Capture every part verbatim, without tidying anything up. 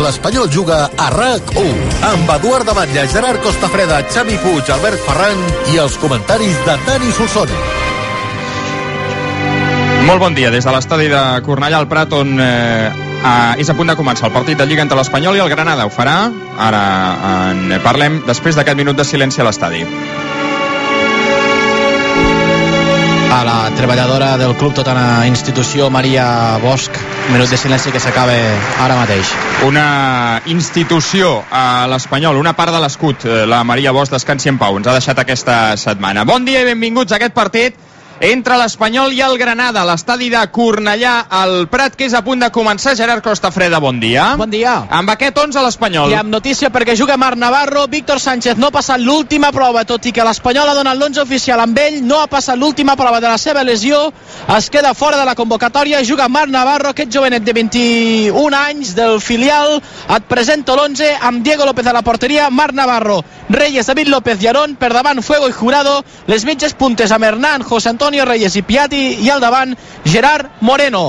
l'Espanyol juga a RAC u, amb Eduard Ametlla, Gerard Costafreda, Xavi Puig, Albert Ferran i els comentaris de Dani Solsona. Molt bon dia des de l'estadi de Cornellà al Prat, on eh, eh, és a punt de començar el partit de Lliga entre l'Espanyol i el Granada. Ho farà, ara en parlem després d'aquest minut de silenci a l'estadi. A la treballadora del club, tota una institució, Maria Bosch, minut de silenci que s'acaba ara mateix. Una institució a l'Espanyol, una part de l'escut, la Maria Bosch, descansi en pau, ens ha deixat aquesta setmana. Bon dia i benvinguts a aquest partit entre l'Espanyol i el Granada, a l'estadi de Cornellà al Prat, que és a punt de començar. Gerard Costafreda, bon dia. Bon dia. Amb aquest onze l'Espanyol. I amb notícia perquè juga Marc Navarro. Víctor Sánchez no ha passat l'última prova, tot i que l'Espanyol ha donat l'onze oficial amb ell, no ha passat l'última prova de la seva lesió, es queda fora de la convocatòria. Juga Marc Navarro, aquest jovenet de vint-i-un anys del filial. Et presento l'onze amb Diego López a la porteria, Marc Navarro, Reyes, David López i Aarón, per davant Fuego i Jurado, les mitges puntes amb Hernán, José Antonio Reyes i Piatti, i al davant Gerard Moreno.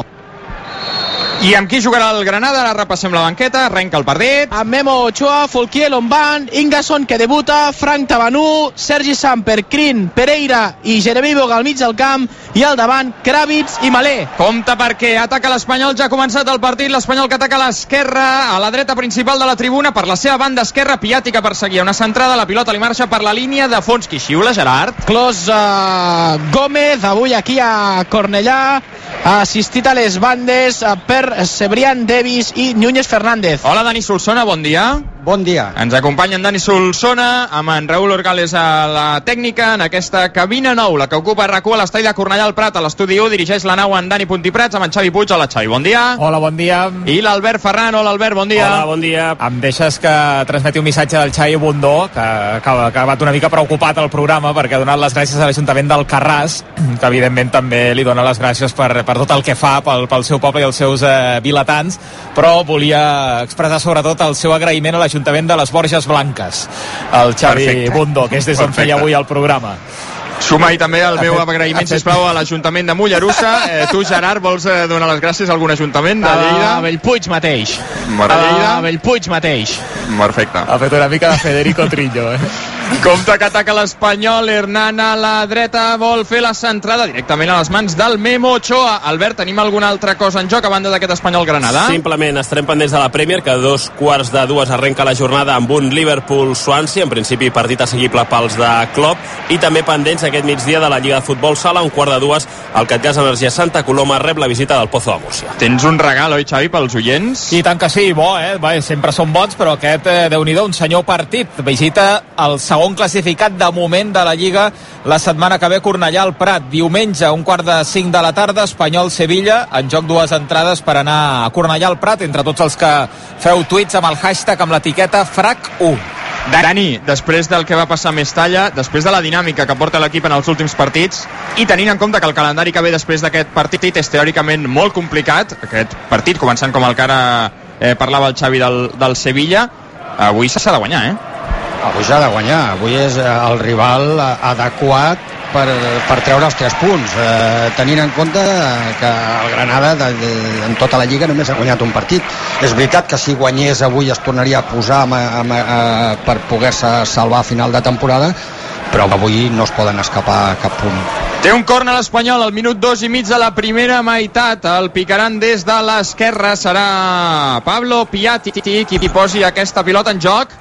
I amb qui jugarà el Granada? Ara repassem la banqueta, arrenca el partit. Amb Memo Ochoa, Folquier, Lombán, Ingasson, que debuta, Frank Tabanú, Sergi Samper, Crin, Pereira i Jeremy Boga al mig del camp, i al davant Kravitz i Malé. Compte perquè ataca l'Espanyol, ja ha començat el partit, l'Espanyol que ataca a l'esquerra, a la dreta principal de la tribuna, per la seva banda esquerra, Piatti que perseguia una centrada, la pilota li marxa per la línia de fons. Qui xiula, Gerard? Clos uh, Gómez, avui aquí a Cornellà, ha assistit a les bandes uh, per Cebrián Davis i Núñez Fernández. Hola, Dani Solsona, bon dia. Bon dia. Ens acompanya en Dani Solsona, amb en Raúl Orgales a la tècnica, en aquesta cabina nou, la que ocupa RAC u a l'estadi de Cornellà al Prat, a l'estudi u, dirigeix la nau en Dani Puntiprats, amb en Xavi Puig. Hola, Xavi, bon dia. Hola, bon dia. I l'Albert Ferran. Hola, Albert, bon dia. Hola, bon dia. Em deixes que transmeti un missatge del Xavi Bundó, que, que ha acabat una mica preocupat al programa, perquè ha donat les gràcies a l'Ajuntament d'Alcarràs, que evidentment també li dona les gràcies per, per tot el que fa pel, pel seu poble i els seus eh, vilatans, però volia expressar sobretot el seu agraïment a l'Ajuntament de les Borges Blanques, el Xavi Perfecte. Bundó, que és des d'on feia avui el programa. Suma-hi també el meu agraïment, sisplau, a l'Ajuntament de Mollerussa. Eh, tu, Gerard, vols eh, donar les gràcies a algun ajuntament de Lleida? A Bellpuig mateix. A Lleida? A Bellpuig mateix. Perfecte. Ha fet una mica de Federico Trillo, eh? Compte que ataca l'Espanyol, Hernán a la dreta, vol fer la centrada directament a les mans del Memo Ochoa. Albert, tenim alguna altra cosa en joc a banda d'aquest Espanyol-Granada? Simplement estarem pendents de la Premier, que a dos quarts de dues arrenca la jornada amb un Liverpool-Swansea, en principi partit assequible pels de Klopp, i també pendents aquest migdia de la Lliga de Futbol Sala, un quart de dues, el Catllars Energia Santa Coloma rep la visita del Pozo de Múrcia. Tens un regal, oi, Xavi, pels oients? I tant que sí, bo, eh? Va, sempre són bons, però aquest, eh, Déu-n'hi-do, un senyor partit. Visita el segon classificat de moment de la Lliga la setmana que ve, Cornellà al Prat. Diumenge, un quart de cinc de la tarda, Espanyol-Sevilla, en joc dues entrades per anar a Cornellà al Prat, entre tots els que feu tuits amb el hashtag amb l'etiqueta frac u. Dani, després del que va passar a Mestalla, després de la dinàmica que porta l'equip en els últims partits, i tenint en compte que el calendari que ve després d'aquest partit és teòricament molt complicat, aquest partit, començant com el que ara eh, parlava el Xavi del, del Sevilla, avui s'ha de guanyar, eh? Avui s'ha de guanyar, avui és el rival adequat per, per treure els tres punts, eh, tenint en compte que el Granada de, de, en tota la Lliga només ha guanyat un partit. És veritat que si guanyés avui es tornaria a posar a, a, a, per poder-se salvar a final de temporada, però avui no es poden escapar a cap punt. Té un córner l'Espanyol al minut dos i mig de la primera meitat. El picaran des de l'esquerra, serà Pablo Piatti qui posi aquesta pilota en joc.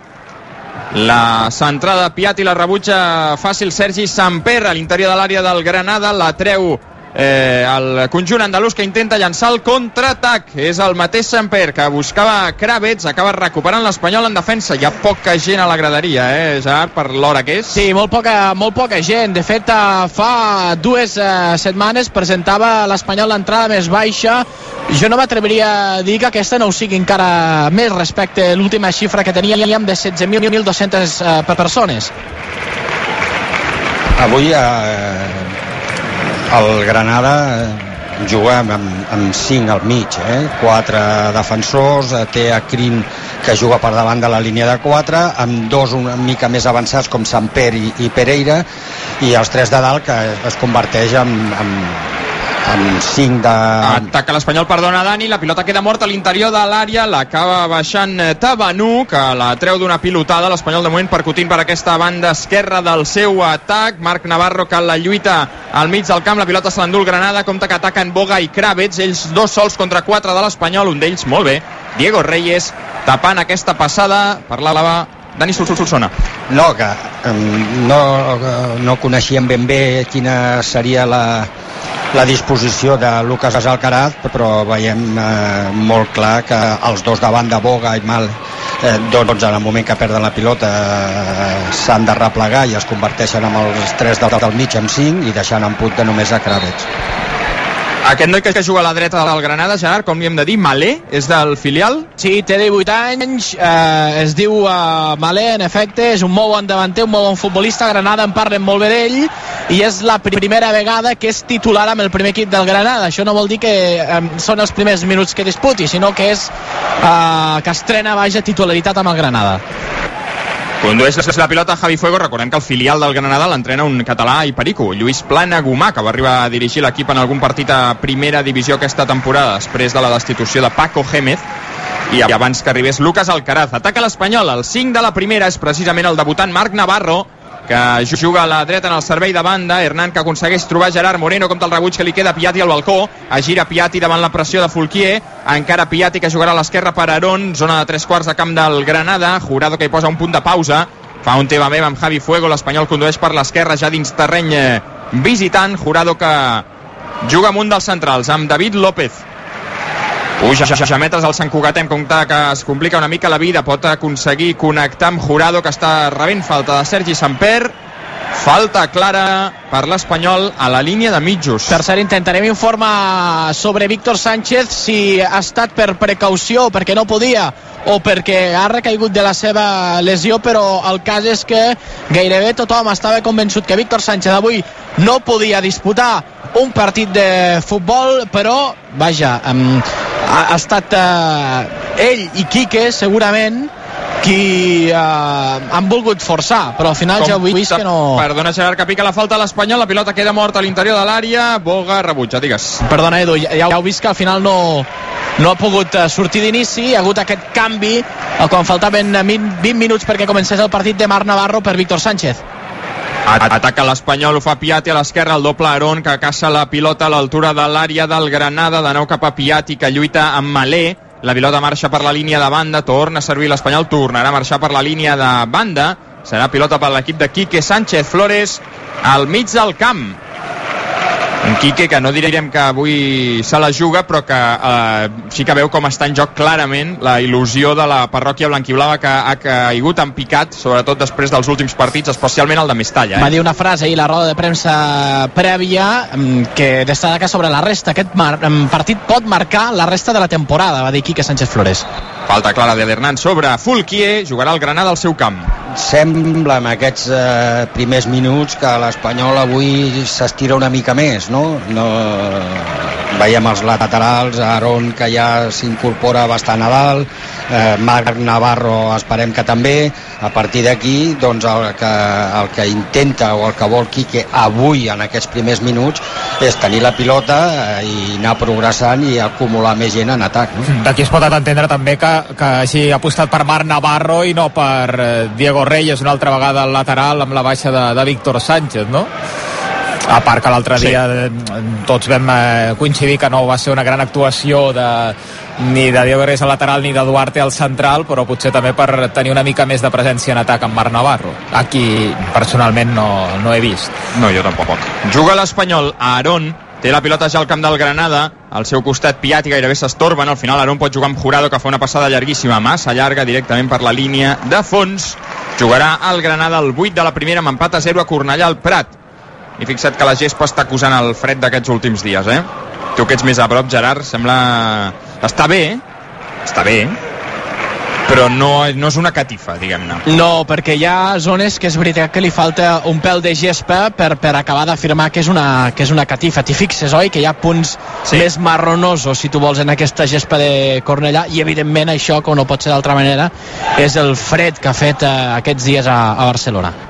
La centrada Piatti, la rebutja fàcil Sergi Samper a l'interior de l'àrea del Granada, la treu eh, el conjunt andalús, que intenta llançar el contraatac. És el mateix Samper que buscava Kravitz, acaba recuperant l'Espanyol en defensa. Hi ha poca gent a la graderia, eh, Gerard, per l'hora que és. Sí, molt poca, molt poca gent. De fet, fa dues eh, setmanes presentava l'Espanyol l'entrada més baixa. Jo no m'atreviria a dir que aquesta no ho sigui encara més respecte a l'última xifra que teníem de setze mil dos-centes eh, persones. Avui eh, el Granada juga amb, amb cinc al mig, eh? quatre defensors, té a Crin que juga per davant de la línia de quatre, amb dos una mica més avançats com Samper i, i Pereira, i els tres de dalt que es converteix en, en, amb cinc de... Ataca l'Espanyol, perdona Dani, la pilota queda morta a l'interior de l'àrea, l'acaba baixant Tabanú, que la treu d'una pilotada. L'Espanyol de moment percutint per aquesta banda esquerra del seu atac. Marc Navarro que la lluita al mig del camp, la pilota se l'endú el Granada, compte que ataquen Boga i Kravets, ells dos sols contra quatre de l'Espanyol, un d'ells molt bé, Diego Reyes, tapant aquesta passada. Parlava Dani Solsona. No, que um, no, no coneixíem ben bé quina seria la, la disposició de Lucas Alcaraz, però veiem eh, molt clar que els dos davant de Boga i Mal, eh, doncs en el moment que perden la pilota eh, s'han de replegar i es converteixen amb els tres del, del mig en cinc i deixant en punt de només a Kravets. Aquest noi que juga a la dreta del Granada, Gerard, com li hem de dir, Malé, és del filial? Sí, té divuit anys, eh, es diu eh, Malé, en efecte, és un molt bon davanter, un molt bon futbolista. Granada en parlen molt bé d'ell i és la primera vegada que és titular amb el primer equip del Granada. Això no vol dir que eh, són els primers minuts que disputi, sinó que és eh, que estrena vaja titularitat amb el Granada. Condueix la pilota Javi Fuego. Recordem que el filial del Granada l'entrena un català i perico, Lluís Planagumà, que va arribar a dirigir l'equip en algun partit a primera divisió aquesta temporada després de la destitució de Paco Gémez i abans que arribés Lucas Alcaraz. Ataca l'Espanyol, el cinc de la primera és precisament el debutant Marc Navarro, que juga a la dreta en el servei de banda. Hernán, que aconsegueix trobar Gerard Moreno, compta el rebuig que li queda a Piatti al balcó, es gira Piatti davant la pressió de Fulquier, encara Piatti que jugarà a l'esquerra per Aarón, zona de tres quarts de camp del Granada. Jurado que hi posa un punt de pausa, fa un tema meva amb Javi Fuego. L'Espanyol condueix per l'esquerra ja dins terreny visitant. Jurado que juga amb un dels centrals, amb David López. Puja a metres al Sant Cugatem, compta que es complica una mica la vida, pot aconseguir connectar amb Jurado, que està rebent falta de Sergi Samper. Falta clara per l'Espanyol a la línia de mitjos. Tercer intent. Tenim informe sobre Víctor Sánchez, si ha estat per precaució, perquè no podia, o perquè ha recaigut de la seva lesió, però el cas és que gairebé tothom estava convençut que Víctor Sánchez avui no podia disputar un partit de futbol, però vaja, um, ha, ha estat uh, ell i Quique segurament qui eh, han volgut forçar, però al final Com ja heu vist que no... Perdona, Gerard, que pica la falta a l'Espanyol, la pilota queda morta a l'interior de l'àrea. Boga rebutja, digues. Perdona, Edu, ja, ja heu vist que al final no, no ha pogut sortir d'inici, hi ha hagut aquest canvi quan faltaven vint minuts perquè comencés el partit de Marc Navarro per Víctor Sánchez. Ataca l'Espanyol, ho fa Piatti a l'esquerra, el doble Aarón, que caça la pilota a l'altura de l'àrea del Granada, de nou cap a Piatti, que lluita amb Malé. La pilota marxa per la línia de banda, torna a servir l'Espanyol, tornarà a marxar per la línia de banda, serà pilota per l'equip de Quique Sánchez Flores al mig del camp. Un Quique que no direm que avui se la juga, però que eh, sí que veu com està en joc clarament la il·lusió de la parròquia blanquiblava, que ha caigut en picat, sobretot després dels últims partits, especialment el de Mestalla. Eh? Va dir una frase ahir a la roda de premsa prèvia que destaca sobre la resta. Aquest mar partit pot marcar la resta de la temporada, va dir Quique Sánchez Flores. Falta clara de l'Hernán sobre Fulquier, jugarà el Granada al seu camp. Sembla en aquests eh, primers minuts que l'Espanyol avui s'estira una mica més, no? no veiem els laterals, Aarón que ja s'incorpora bastant a dalt, eh, Marc Navarro esperem que també. A partir d'aquí doncs el que, el que intenta o el que vol Quique avui en aquests primers minuts és tenir la pilota eh, i anar progressant i acumular més gent en atac, no? D'aquí es pot entendre també que, que hagi apostat per Marc Navarro i no per eh, Diego Reyes una altra vegada al lateral amb la baixa de, de Víctor Sánchez, no? A part que l'altre sí. dia tots vam eh, coincidir que no va ser una gran actuació de, ni de Diego Reyes al lateral ni de Duarte al central, però potser també per tenir una mica més de presència en atac amb Marc Navarro. Aquí personalment no, no he vist. No, jo tampoc. Juga l'Espanyol, Aarón té la pilota ja al camp del Granada, al seu costat Piatti gairebé s'estorben, al final Aarón pot jugar amb Jurado, que fa una passada llarguíssima, massa llarga, directament per la línia de fons. Jugarà el Granada al vuit de la primera amb empat a zero a Cornellà al Prat. I fixa't que la gespa està acusant el fred d'aquests últims dies, eh? Tu que ets més a prop, Gerard, sembla... Està bé, està bé, però no, no és una catifa, diguem-ne. No, perquè hi ha zones que és veritat que li falta un pèl de gespa per, per acabar d'afirmar que és una, que és una catifa. T'hi fixes, oi? Que hi ha punts sí. més marronosos, si tu vols, en aquesta gespa de Cornellà, i evidentment això, com no pot ser d'altra manera, és el fred que ha fet eh, aquests dies a, a Barcelona.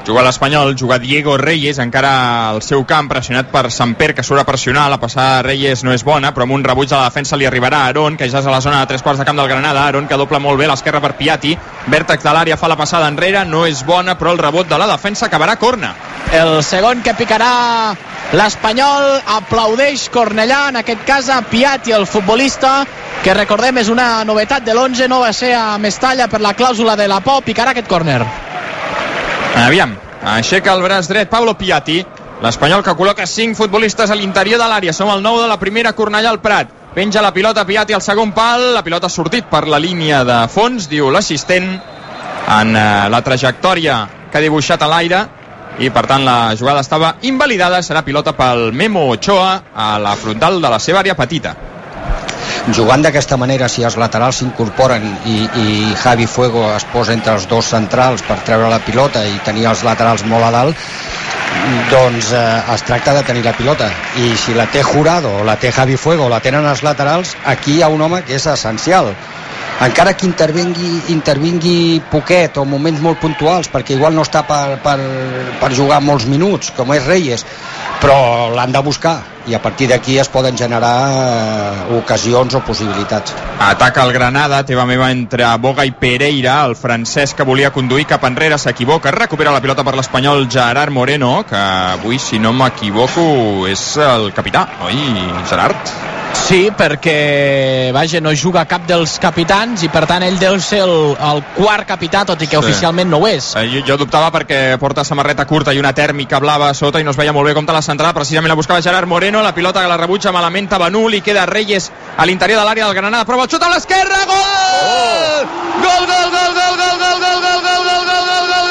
Juga l'Espanyol, juga Diego Reyes, encara al seu camp, pressionat per Samper, que surt a pressionar. La passada de Reyes no és bona, però amb un rebuig a la defensa li arribarà a Aarón, que ja és a la zona de tres quarts de camp del Granada. Aarón, que dobla molt bé a l'esquerra per Piatti. Vèrtex de l'àrea fa la passada enrere, no és bona, però el rebot de la defensa acabarà corna. El segon que picarà l'Espanyol, aplaudeix Cornellà, en aquest cas a Piatti, el futbolista, que recordem és una novetat de l'onze, no va ser a Mestalla per la clàusula de la por, picarà aquest córner. Aviam, aixeca el braç dret Pablo Piatti, l'Espanyol que col·loca cinc futbolistes a l'interior de l'àrea. Som al nou de la primera, Cornellà al Prat. Penja la pilota Piatti al segon pal, la pilota ha sortit per la línia de fons, diu l'assistent, en eh, la trajectòria que ha dibuixat a l'aire, i per tant la jugada estava invalidada. Serà pilota pel Memo Ochoa a la frontal de la seva àrea petita. Jugant d'aquesta manera, si els laterals s'incorporen i, i Javi Fuego es posa entre els dos centrals per treure la pilota i tenir els laterals molt a dalt, doncs eh, es tracta de tenir la pilota, i si la té Jurado o la té Javi Fuego o la tenen els laterals, aquí hi ha un home que és essencial, encara que intervingui, intervingui poquet o moments molt puntuals, perquè igual no està per, per, per jugar molts minuts, com és Reyes, però l'han de buscar, i a partir d'aquí es poden generar eh, ocasions o possibilitats. Ataca el Granada, teva meva, entre Boga i Pereira. El francès que volia conduir cap enrere s'equivoca, recupera la pilota per l'Espanyol Gerard Moreno, que avui, si no m'equivoco, és el capità, oi, Gerard? Sí, perquè vaja, no juga cap dels capitans i per tant ell deu ser el, el quart capità, tot i que sí, oficialment no ho és. eh, jo, jo dubtava perquè porta samarreta curta i una tèrmica blava a sota i no es veia molt bé com te la centrada. Precisament la buscava Gerard Moreno, la pilota que la rebutja malament Tabanú, li queda Reyes a l'interior de l'àrea del Granada, prova el xut a l'esquerra, gol! Gol, gol, gol, gol, gol, gol, gol, gol, gol, gol, gol, gol, gol,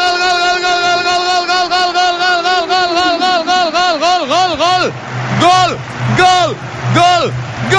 gol, gol, gol,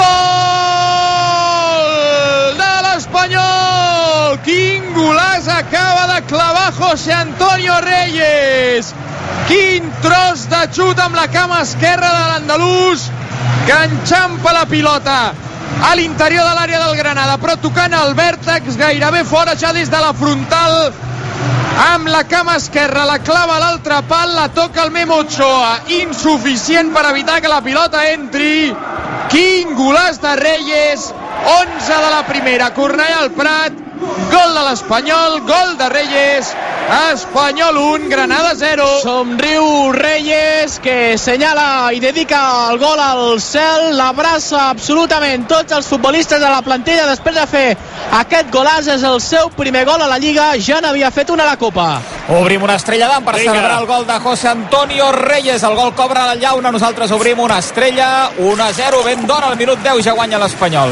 gol de l'Espanyol. Quin golaç acaba de clavar José Antonio Reyes, quin tros de xut amb la cama esquerra de l'andalús, que enxampa la pilota a l'interior de l'àrea del Granada, però tocant el vèrtex, gairebé fora ja des de la frontal, amb la cama esquerra, la clava a l'altre pal, la toca el Memo Ochoa, insuficient per evitar que la pilota entri. Quin golaç de Reyes, onze de la primera, Cornellà al Prat, gol de l'Espanyol, gol de Reyes, Espanyol un, Granada zero. Somriu Reyes, que senyala i dedica el gol al cel, l'abraça absolutament tots els futbolistes de la plantilla després de fer aquest golaç. És el seu primer gol a la Lliga, ja n'havia fet una a la Copa. Obrim una estrella d'am per Vinga. celebrar el gol de José Antonio Reyes. El gol cobra la llauna, nosaltres obrim una estrella, un a zero, ben d'hora, al minut deu ja guanya l'Espanyol.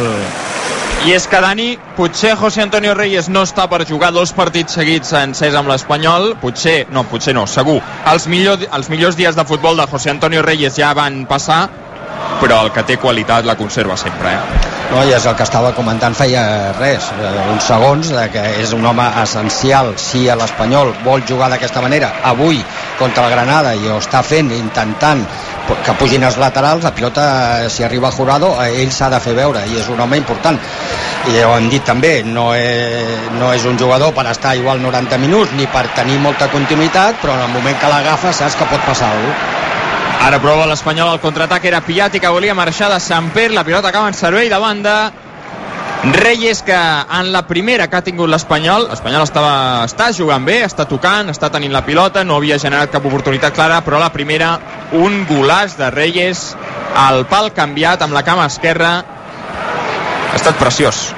I és que, Dani, potser José Antonio Reyes no està per jugar dos partits seguits sencers amb l'Espanyol, potser, no, potser no, segur. Els, millor, els millors dies de futbol de José Antonio Reyes ja van passar, però el que té qualitat la conserva sempre, eh? No, i és el que estava comentant feia res, uns segons, que és un home essencial. Si l'Espanyol vol jugar d'aquesta manera avui contra el Granada i ho està fent, intentant que pugin els laterals, la pilota, si arriba a Jurado, ell s'ha de fer veure, i és un home important. I ho hem dit també, no és, no és un jugador per estar igual noranta minuts ni per tenir molta continuïtat, però en el moment que l'agafa saps que pot passar alguna cosa. Ara prova l'Espanyol, el contraatac era Piatti, que volia marxar de Samper, la pilota acaba en servei de banda. Reyes, que en la primera que ha tingut l'Espanyol, l'Espanyol estava, està jugant bé, està tocant, està tenint la pilota, no havia generat cap oportunitat clara, però la primera, un golaç de Reyes al pal canviat amb la cama esquerra, ha estat preciós.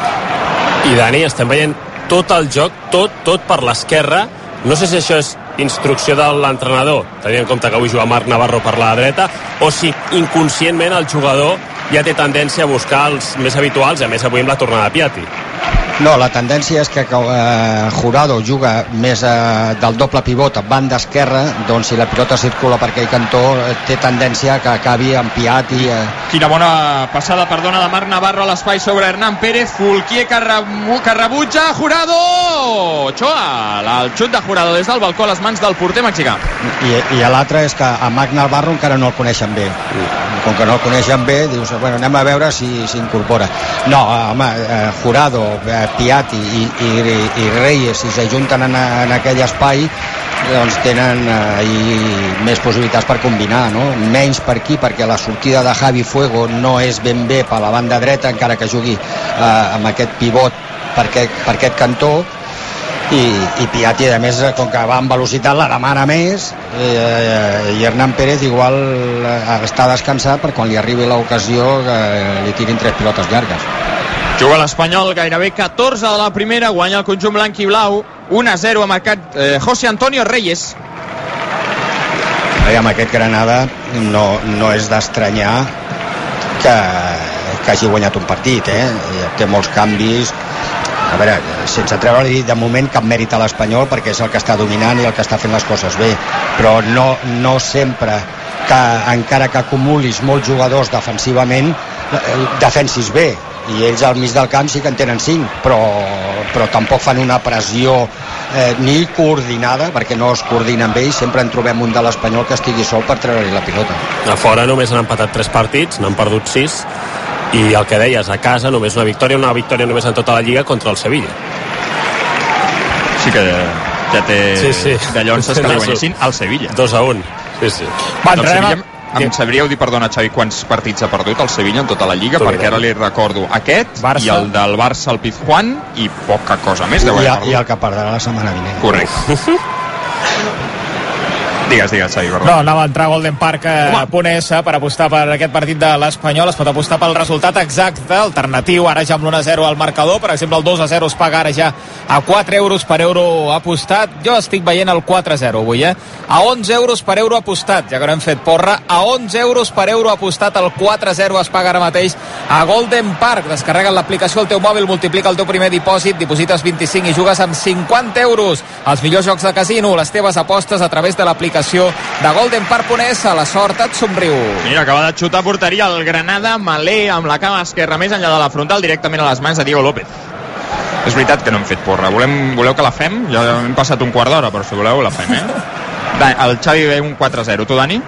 I Dani, estem veient tot el joc, tot, tot per l'esquerra. No sé si això és instrucció de l'entrenador, tenint en compte que avui juga Marc Navarro per la dreta, o si inconscientment el jugador ja té tendència a buscar els més habituals, i a més avui amb la tornada de Piatti. No, la tendència és que eh, Jurado juga més eh, del doble pivot a banda esquerra, doncs si la pilota circula per aquell cantó eh, té tendència que acabi amb Piatti. Eh. Quina bona passada, perdona, de Marc Navarro a l'espai sobre Hernán Pérez. Fulquier que, rebu que rebutja Jurado. Ochoa, el xut de Jurado des del balcó a les mans del porter mexicà. I, i l'altre és que a Marc Navarro encara no el coneixen bé. Com que no el coneixen bé, dius, bueno, anem a veure si s'incorpora. No, home, eh, Jurado, eh, Piatti i, i, i Reyes, si s'ajunten en, en aquell espai, doncs tenen eh, més possibilitats per combinar, no? Menys per aquí, perquè la sortida de Javi Fuego no és ben bé per la banda dreta, encara que jugui eh, amb aquest pivot per aquest, per aquest cantó, i, i Piatti, a més, com que va amb velocitat, la demana més, eh, i Hernán Pérez igual eh, està descansat per quan li arribi l'ocasió que li tirin tres pilotes llargues. Juga l'Espanyol, gairebé catorze de la primera, guanya el conjunt blanc i blau, u a zero ha marcat eh, José Antonio Reyes. Amb aquest Granada no, no és d'estranyar que, que hagi guanyat un partit, eh? Té molts canvis. A veure, sense treure-li de moment cap mèrit a l'Espanyol, perquè és el que està dominant i el que està fent les coses bé, però no, no sempre que encara que acumulis molts jugadors defensivament defensis bé, i ells al mig del camp sí que en tenen cinc, però, però tampoc fan una pressió eh, ni coordinada, perquè no es coordinen bé, i sempre en trobem un de l'Espanyol que estigui sol per treure-li la pilota. A fora només han empatat tres partits, n'han perdut sis, i el que deies, a casa només una victòria, una victòria només en tota la Lliga contra el Sevilla. Sí que ja té sí, sí. de llonces que li guanyessin al Sevilla. dos a un. Sí, sí. Va, el Sevilla, em sabríeu dir, perdona Xavi, quants partits ha perdut el Sevilla en tota la Lliga? Tot perquè ara li recordo aquest, Barça. I el del Barça al Pizjuán, i poca cosa més. I, I el que perdrà la setmana vinent. Correcte. Digues, digues, Xavi, perdó. No, anava a entrar a Golden Park a punt S per apostar per aquest partit de l'Espanyol. Es pot apostar pel resultat exacte, alternatiu, ara ja amb l'u a zero al marcador. Per exemple, el dos a zero es paga ara ja a quatre euros per euro apostat. Jo estic veient el quatre a zero avui, eh? A onze euros per euro apostat, ja que no hem fet porra. A onze euros per euro apostat, el quatre a zero es paga ara mateix a Golden Park. Descarrega l'aplicació al teu mòbil, multiplica el teu primer dipòsit, diposites vint-i-cinc i jugues amb cinquanta euros. Els millors jocs de casino, les teves apostes a través de l'aplicació de Golden Park punt es. A la sort et somriu. Mira, acaba de xutar a porteria el Granada, Malé amb la cama esquerra més enllà de la frontal, directament a les mans de Diego López. És veritat que no hem fet porra. Volem, voleu que la fem? Ja hem passat un quart d'hora, però si voleu la fem, eh? El Xavi ve un quatre a zero. Tu, Dani?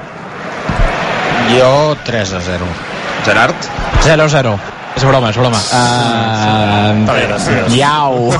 Jo tres a zero. Gerard? zero a zero. És broma, és broma. Uh, Està bé, gràcies. Iau.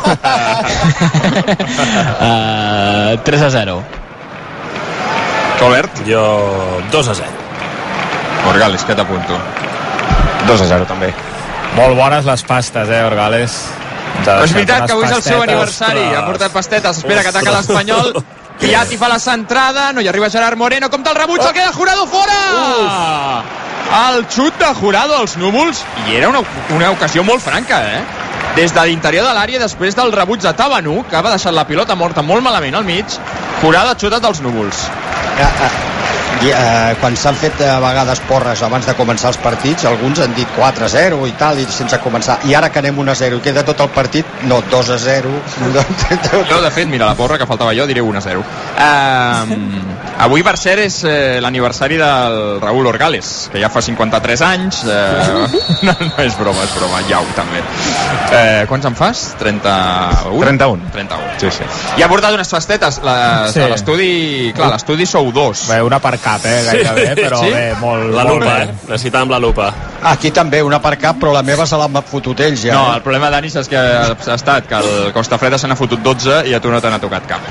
uh, tres a zero. Colbert? Jo dos a zero. Orgales, que t'apunto? dos a zero també. Molt bones les pastes, eh, Orgales? Però és veritat que avui és el seu aniversari. Ha portat pastetes. Espera, que ataca l'Espanyol. Piatti fa la centrada, no hi arriba Gerard Moreno, compta el rebuig, el queda Jurado fora! Uf. El xut de Jurado als núvols, i era una, una ocasió molt franca, eh? Des de l'interior de l'àrea, després del rebuig de Tabanu, que ha deixat la pilota morta molt malament al mig, Jurado ha xutat als núvols. Ah, ah. I, eh, quan s'han fet a vegades porres abans de començar els partits, alguns han dit quatre a zero i tal, i sense començar, i ara que anem un a zero i queda tot el partit, no, dos a zero. Jo, de fet, mira, la porra que faltava jo, diré un a zero. Uh, avui, per cert, és eh, l'aniversari del Raúl Orgales, que ja fa cinquanta-tres anys. Eh, no, no és broma, és broma, Iau, també. Eh, quants en fas? trenta-un? trenta-un. trenta-un. Sí, sí. I ha portat unes pastetes, les, Sí. a l'estudi... Clar, l'estudi sou dos. Bé, una per cap, eh, gairebé, sí, però sí? bé, molt, La molt lupa, bé. eh? Necessitàvem la lupa. Aquí també, una per cap, però la meva se l'han fotut ells ja. No, eh? el problema, Dani, saps que ha estat que el Costafreda se n'ha fotut dotze i a tu no te n'ha tocat cap.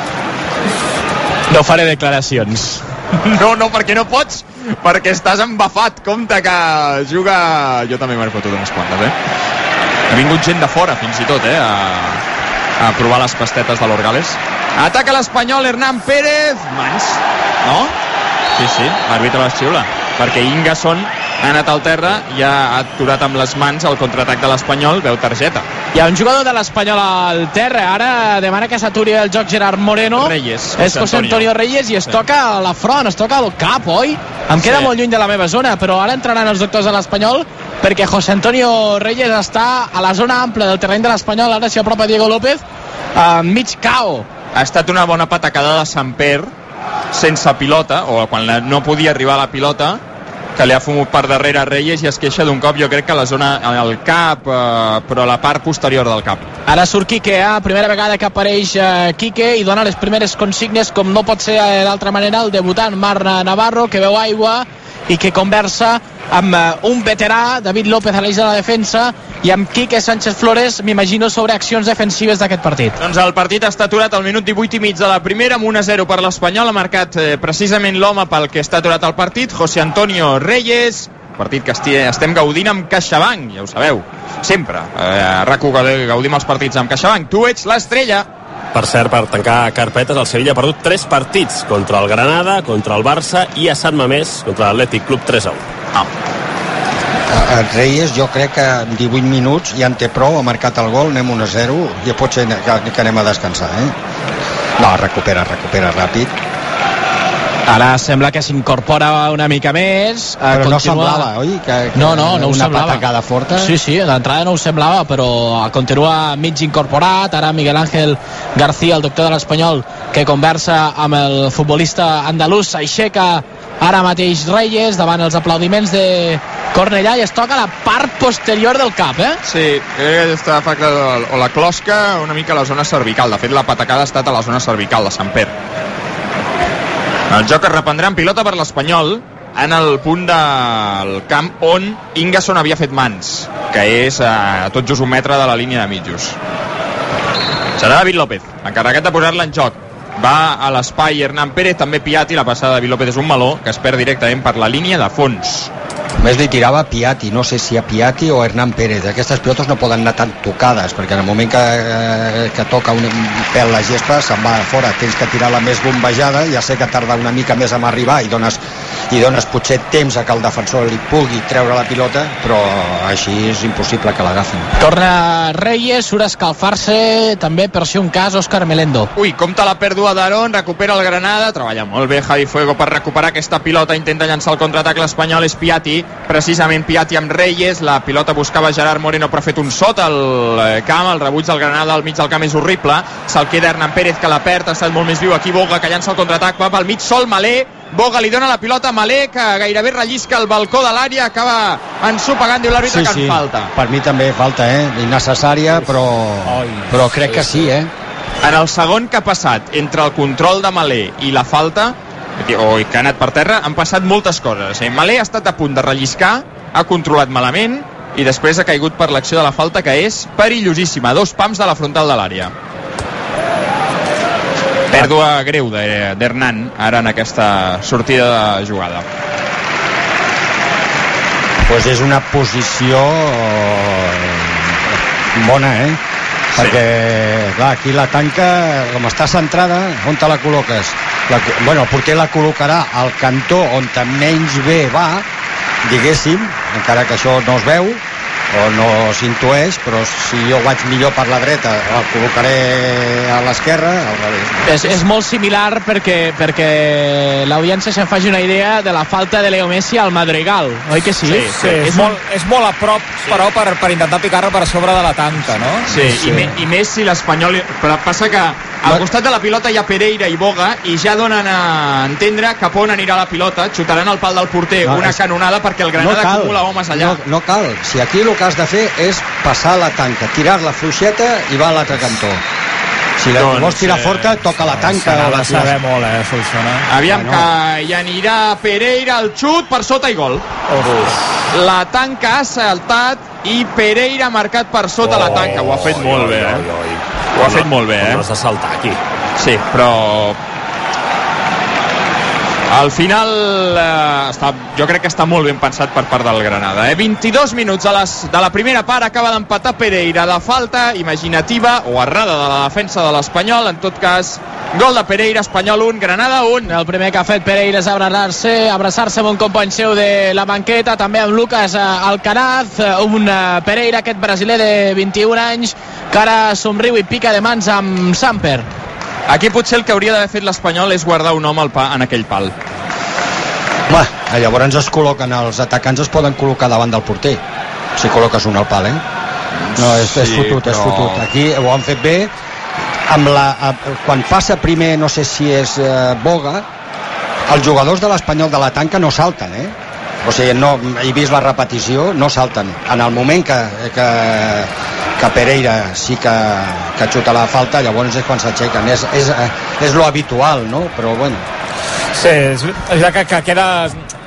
No faré declaracions. No, no, perquè no pots, perquè estàs embafat. Compte que juga... Jo també m'he fotut unes quantes, eh? Ha vingut gent de fora, fins i tot, eh? A, a provar les pastetes de l'Orgales. Ataca l'Espanyol, Hernán Pérez. Mans, no? Sí, sí, l'àrbitre les xiula. Perquè Ingasson ha anat al terra i ha aturat amb les mans el contraatac de l'Espanyol, veu targeta. Hi ha un jugador de l'Espanyol al terra, ara demana que s'aturi el joc Gerard Moreno. Reyes. És José Antonio Reyes i es Sí. toca a la front, es toca al cap, oi? Em queda Sí. molt lluny de la meva zona, però ara entraran els doctors de l'Espanyol perquè José Antonio Reyes està a la zona ampla del terreny de l'Espanyol, ara s'hi apropa Diego López, uh, mig cao. Ha estat una bona patacada de Samper sense pilota, o quan la, no podia arribar a la pilota, que li ha fumut per darrere Reyes i es queixa d'un cop, jo crec que a la zona, al cap, eh, però a la part posterior del cap. Ara surt Quique, eh? Primera vegada que apareix eh, Quique i dona les primeres consignes, com no pot ser eh, d'altra manera, el debutant Marc Navarro, que veu aigua i que conversa amb uh, un veterà, David López a l'eix de la defensa, i amb Quique Sánchez Flores, m'imagino, sobre accions defensives d'aquest partit. Doncs el partit està aturat al minut divuit i mig de la primera, amb un a zero per l'Espanyol. Ha marcat eh, precisament l'home pel que està aturat el partit, José Antonio Reyes. Partit que esti, estem gaudint amb CaixaBank, ja ho sabeu, sempre. Eh, a RAC u gaudim els partits amb CaixaBank. Tu ets l'estrella. Per cert, per tancar carpetes, el Sevilla ha perdut tres partits contra el Granada, contra el Barça i a Sant Mamés contra l'Atlètic Club tres a u. Ah. El Reyes, jo crec que en divuit minuts ja en té prou, ha marcat el gol, anem un a zero, i pot ser que, que anem a descansar, eh? No, recupera, recupera ràpid. Ara sembla que s'incorpora una mica més. Però continua... no semblava, oi? Que, que no, no, no ho una semblava. Una patacada forta. Sí, sí, d'entrada no ho semblava, però continua mig incorporat. Ara Miguel Ángel García, el doctor de l'Espanyol, que conversa amb el futbolista andalús, s'aixeca ara mateix Reyes davant els aplaudiments de Cornellà i es toca la part posterior del cap, eh? Sí, crec que està afectat o la closca, una mica a la zona cervical. De fet, la patacada ha estat a la zona cervical de Sant Per. El joc es reprendrà en pilota per l'Espanyol en el punt del camp on Ingasson havia fet mans, que és a tot just un metre de la línia de mitjos. Serà David López, encarregat de posar-la en joc. Va a l'espai Hernán Pérez, també Piatti. La passada de David López és un meló que es perd directament per la línia de fons. Més li tirava a Piatti, no sé si a Piatti o a Hernán Pérez. Aquestes pilotes no poden anar tan tocades, perquè en el moment que, que toca un pèl la gespa se'n va fora, tens que tirar-la més bombejada. Ja sé que tarda una mica més en arribar i dones, i dones potser temps a que el defensor li pugui treure la pilota, però així és impossible que l'agafin. Torna Reyes, surt a escalfar-se també, per si un cas, Òscar Melendo. Ui, compta la pèrdua d'Aron, recupera el Granada, treballa molt bé Javi Fuego per recuperar aquesta pilota, intenta llançar el contraatac l'Espanyol, és Piatti, precisament Piatti amb Reyes. La pilota buscava Gerard Moreno però ha fet un sot al camp, el rebuig del Granada al mig del camp és horrible, se'l queda Hernán Pérez que la perd, ha estat molt més viu aquí Boga que llança el contraatac, va pel mig sol Malé, Boga li dona la pilota a Malé que gairebé rellisca el balcó de l'àrea, acaba ensopegant, diu l'àrbitre sí, que sí. En falta. Per mi també falta, eh? Innecessària, però, però crec que sí, eh? En el segon que ha passat entre el control de Malé i la falta, o que ha anat per terra, han passat moltes coses. Malé ha estat a punt de relliscar, ha controlat malament i després ha caigut per l'acció de la falta, que és perillosíssima, dos pams de la frontal de l'àrea. Pèrdua greu d'Hernán ara en aquesta sortida de jugada. Pues és una posició bona, eh? Sí. Perquè, clar, aquí la tanca, com està centrada, on te la col·loques? La, bueno, el porter la col·locarà al cantó on menys bé va, diguéssim, encara que això no es veu o no s'intueix, però si jo vaig millor per la dreta el col·locaré a l'esquerra, al revés. És, és molt similar perquè, perquè l'audiència se'n faci una idea de la falta de Leo Messi al Madrigal, oi que sí? Sí, sí, sí. És, molt, és molt a prop, sí. Però per, per intentar picar-la per sobre de la tanca, no? Sí, sí. I, me, i més si l'Espanyol... Però passa que al costat de la pilota hi ha Pereira i Boga i ja donen a entendre cap on anirà la pilota, xutaran el pal del porter, no, una és... canonada perquè el Granada no acumula homes allà. No, no cal, si aquí el que has de fer és passar la tanca, tirar-la fluixeta i va a l'altre cantó. Si la doncs, vols tirar forta, toca la tanca. No, la saber molt, eh, Solsona. Aviam ah, no. que hi anirà Pereira, el xut per sota i gol. Oh. La tanca ha saltat i Pereira ha marcat per sota oh, la tanca. Ho ha fet oh, molt oh, bé, eh? Oh, oh. Ho ha fet molt bé, eh? No has de saltar aquí. Sí, però... Al final eh, està, jo crec que està molt ben pensat per part del Granada, eh? vint-i-dos minuts de, les, de la primera part, acaba d'empatar Pereira de falta imaginativa o errada de la defensa de l'Espanyol. En tot cas, gol de Pereira, Espanyol un, Granada un. El primer que ha fet Pereira és abraçar-se abraçar-se amb un company seu de la banqueta, també amb Lucas Alcaraz, un Pereira, aquest brasiler de vint-i-un anys, que ara somriu i pica de mans amb Samper. Aquí potser el que hauria d'haver fet l'Espanyol és guardar un home al pa, en aquell pal. Va, llavors es col·loquen, els atacants es poden col·locar davant del porter si col·loques un al pal, eh? No, és, sí, és fotut, però... és fotut. Aquí ho han fet bé amb la, quan passa primer, no sé si és eh, Boga, els jugadors de l'Espanyol de la tanca no salten, eh? O sigui, no, he vist la repetició, no salten. En el moment que, que, que Pereira sí que, que xuta la falta, llavors és quan s'aixequen. És, és, és lo habitual, no? Però bueno. Sí, és veritat que, que queda...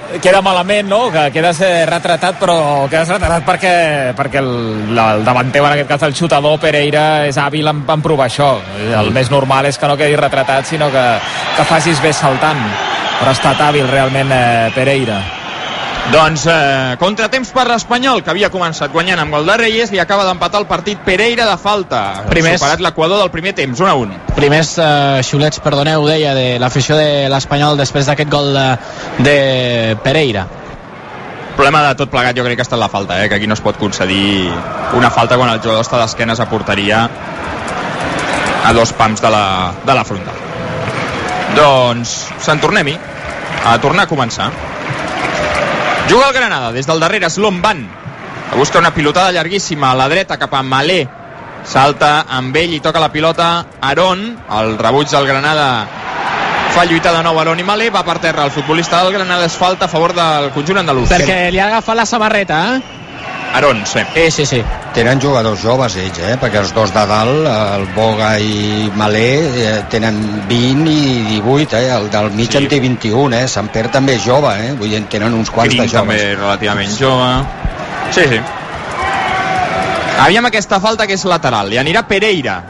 queda malament, no? Que quedes eh, retratat, però quedes retratat perquè, perquè el, el davanter, en aquest cas el xutador Pereira, és hàbil en, en provar això. El més normal és que no quedis retratat, sinó que, que facis bé saltant. Però ha estat hàbil realment eh, Pereira. Doncs eh, contratemps per l'Espanyol, que havia començat guanyant amb gol de Reyes, li acaba d'empatar el partit Pereira de falta. Primers, superat l'equador del primer temps, un a un. Primers eh, xiulets, perdoneu, deia, de l'afició de l'Espanyol després d'aquest gol de, de Pereira. El problema de tot plegat jo crec que ha estat la falta, eh? Que aquí no es pot concedir una falta quan el jugador està d'esquenes a porteria a dos pams de la, de la frontal. Doncs se'n tornem-hi a tornar a començar. Juga el Granada des del darrere, Slomban, que busca una pilotada llarguíssima a la dreta cap a Malé, salta amb ell i toca la pilota Aron, el rebuig del Granada fa lluitar de nou Aron i Malé, va per terra el futbolista del Granada, és falta a favor del conjunt andalús. Perquè li ha agafat la samarreta, eh? Aron, sí. Sí, sí, sí. Tenen jugadors joves ells, eh? Perquè els dos de dalt, el Boga i Malé, eh, tenen vint i divuit, eh? El del mig sí. En té vint-i-un, eh? Samper també és jove, eh? Vull dir, tenen uns quants Green de joves. també relativament jove. Sí, sí. Aviam aquesta falta que és lateral, i anirà Pereira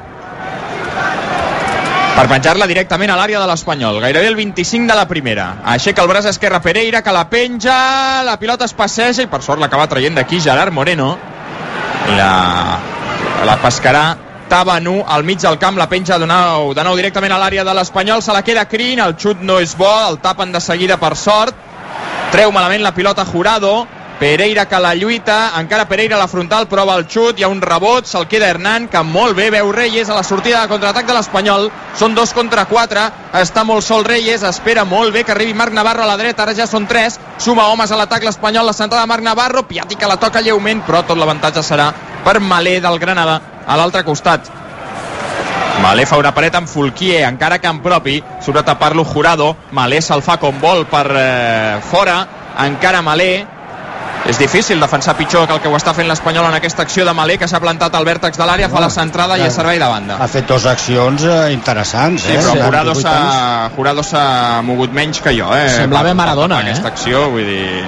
per penjar-la directament a l'àrea de l'Espanyol, gairebé el vint-i-cinc de la primera. Aixeca el braç esquerre Pereira, que la penja, la pilota es passeja i per sort l'acaba traient d'aquí Gerard Moreno. La, la pescarà Tabanu al mig del camp, la penja de nou, de nou directament a l'àrea de l'Espanyol, se la queda Crin, el xut no és bo, el tapen de seguida per sort, treu malament la pilota Jurado, Pereira que la lluita, encara Pereira a la frontal, prova el xut, hi ha un rebot, se'l queda Hernán, que molt bé veu Reyes a la sortida de contraatac de l'Espanyol, són dos contra quatre, està molt sol Reyes, espera molt bé que arribi Marc Navarro a la dreta, ara ja són tres, suma homes a l'atac l'Espanyol, la centrada de Marc Navarro, Piatti que la toca lleument, però tot l'avantatge serà per Malé del Granada a l'altre costat. Malé fa una paret amb Fulquier, encara camp propi, surt a tapar-lo Jurado, Malé se'l fa com vol per eh, fora, encara Malé. És difícil defensar pitjor que el que ho està fent l'Espanyol en aquesta acció de Malé, que s'ha plantat al vèrtex de l'àrea, fa la centrada i és servei de banda. Ha fet dues accions eh, interessants, sí, eh? Però Jurado s'ha, Jurado s'ha mogut menys que jo, eh? Semblava Maradona, eh? Aquesta acció, vull dir...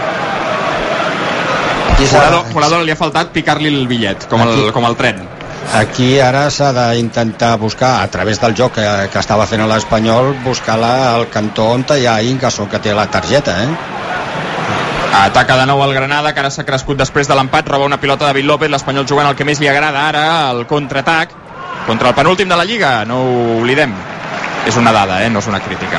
Jurado, Jurado li ha faltat picar-li el bitllet, com el, com el tren. Aquí ara s'ha d'intentar buscar, a través del joc que, que estava fent l'Espanyol, buscar-la al cantó on hi ha Ingasson, que té la targeta, eh? Ataca de nou el Granada, que ara s'ha crescut després de l'empat, roba una pilota de David López, l'Espanyol jugant el que més li agrada ara, el contraatac, contra el penúltim de la Lliga, no ho oblidem. És una dada, eh? No és una crítica.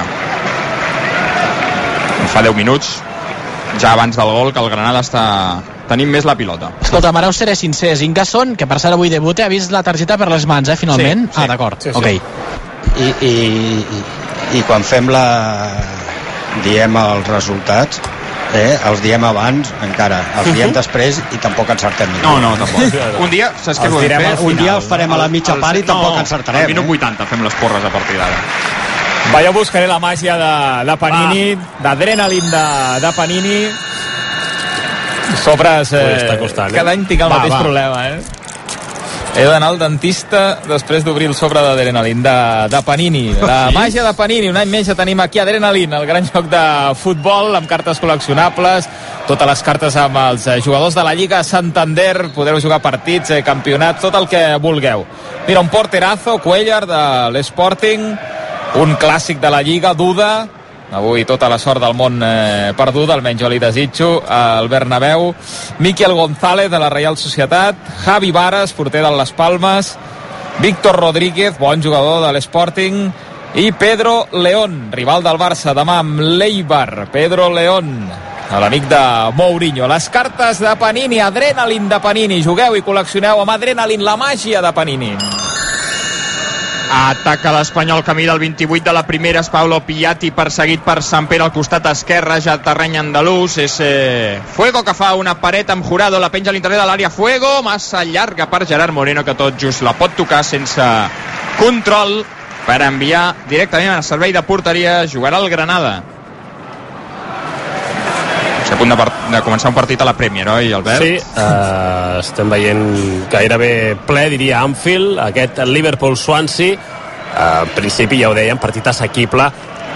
Fa deu minuts, ja abans del gol, que el Granada està tenint més la pilota. Escolta, ara us seré sincers, Ingasson, que per cert avui debuta, ha vist la targeta per les mans, eh, finalment? Sí, sí. Ah, d'acord, sí, sí. ok. I, i, i, i quan fem la... diem els resultats, eh, els diem abans encara, els diem després i tampoc encertem ningú. No, no, tampoc. Un dia, saps què podem fer? Un dia els farem a la mitja part i tampoc encertarem. Al minut vuitanta fem les porres a partir d'ara. Va, jo buscaré la màgia de, de Panini, d'adrenalin de, de Panini. Sobres, eh, està costant, eh? Cada any tinc el va, mateix va. problema, eh? He d'anar al dentista després d'obrir el sobre d'adrenalin de, de Panini. La màgia de Panini, un any més ja tenim aquí Adrenalin, el gran joc de futbol amb cartes col·leccionables, totes les cartes amb els jugadors de la Lliga Santander, podreu jugar partits, eh, campionats, tot el que vulgueu. Mira, un porterazo, Cuellar de l'Sporting, un clàssic de la Lliga, Duda, avui tota la sort del món eh, perduda, almenys jo li desitjo, al Bernabéu. Miquel González de la Reial Societat, Javi Varas, porter de les Palmes, Víctor Rodríguez, bon jugador de l'Sporting, i Pedro León, rival del Barça demà amb l'Eibar. Pedro León, l'amic de Mourinho. Les cartes de Panini, Adrenalin de Panini, jugueu i col·leccioneu amb Adrenalin, la màgia de Panini. Ataca l'Espanyol, camí del vint-i-vuit de la primera, és Pablo Piatti, perseguit per Samper al costat esquerre, ja terreny andalús, és eh, Fuego que fa una paret amb Jurado, la penja a l'interior de l'àrea, Fuego, massa llarga per Gerard Moreno, que tot just la pot tocar sense control per enviar directament al servei de porteria, jugarà el Granada. Està a punt de, de començar un partit a la Premier, oi, Albert? Sí, uh, estem veient gairebé ple, diria Anfield, aquest Liverpool-Swansea, uh, en principi ja ho dèiem, partit assequible,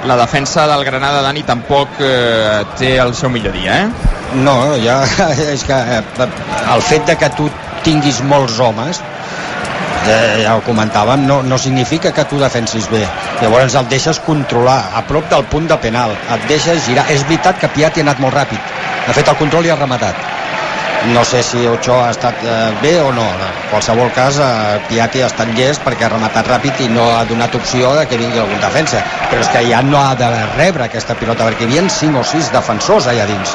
la defensa del Granada, Dani, tampoc eh, té el seu millor dia, eh? No, ja és que eh, el fet de que tu tinguis molts homes, eh, ja ho comentàvem, no, no significa que tu defensis bé. Llavors el deixes controlar a prop del punt de penal, et deixes girar. És veritat que Piatti ha anat molt ràpid, ha fet el control i ha rematat. No sé si Ochoa ha estat eh, bé o no. En qualsevol cas, eh, Piatti ha estat llest perquè ha rematat ràpid i no ha donat opció de que vingui algun defensa, però és que ja no ha de rebre aquesta pilota perquè hi havia cinc o sis defensors allà dins.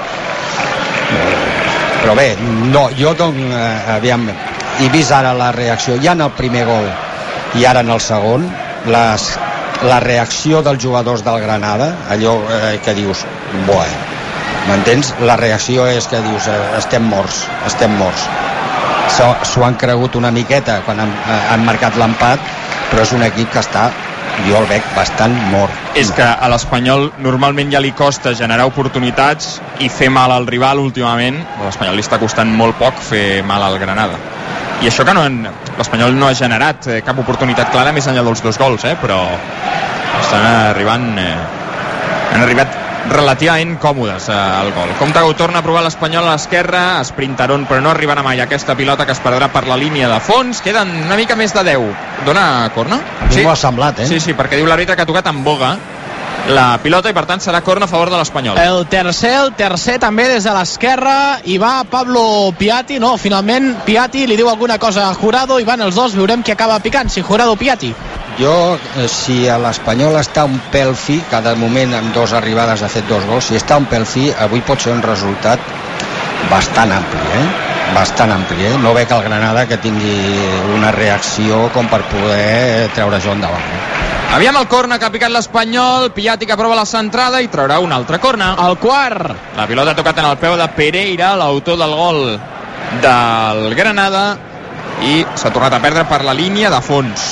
Però bé, no, jo doncs, eh, aviam, he vist ara la reacció ja en el primer gol i ara en el segon, les, la reacció dels jugadors del Granada, allò eh, que dius, buah, m'entens? La reacció és que dius, eh, estem morts, estem morts. S'ho han cregut una miqueta quan han, han marcat l'empat, però és un equip que està, jo el veig bastant mort. És que a l'Espanyol normalment ja li costa generar oportunitats i fer mal al rival últimament. A l'Espanyol li està costant molt poc fer mal al Granada. I això que no en, l'Espanyol no ha generat eh, cap oportunitat clara més enllà dels dos gols, eh? Però estan arribant eh, han arribat relativament còmodes eh, al gol. Compte que ho torna a provar l'Espanyol a l'esquerra, esprintaron, però no arribarà mai aquesta pilota que es perdrà per la línia de fons. Queden una mica més de deu. Dona corna? A mi m'ho ha semblat, eh? Sí, sí, perquè diu l'àrbitre que ha tocat amb boga la pilota i per tant serà corna a favor de l'Espanyol. El tercer, el tercer també des de l'esquerra, i va Pablo Piatti. No, finalment Piatti li diu alguna cosa a Jurado i van els dos, veurem qui acaba picant, si Jurado o Piatti. Jo, eh, si a l'Espanyol està un pèl fi, cada moment amb dos arribades ha fet dos gols, si està un pèl fi, avui pot ser un resultat bastant ampli, eh? Bastant ampli, eh? No veig el Granada que tingui una reacció com per poder treure jo endavant, eh? Aviam el corna que ha picat l'Espanyol, Piatti que prova la centrada i traurà un altre corna. El quart. La pilota ha tocat en el peu de Pereira, l'autor del gol del Granada, i s'ha tornat a perdre per la línia de fons.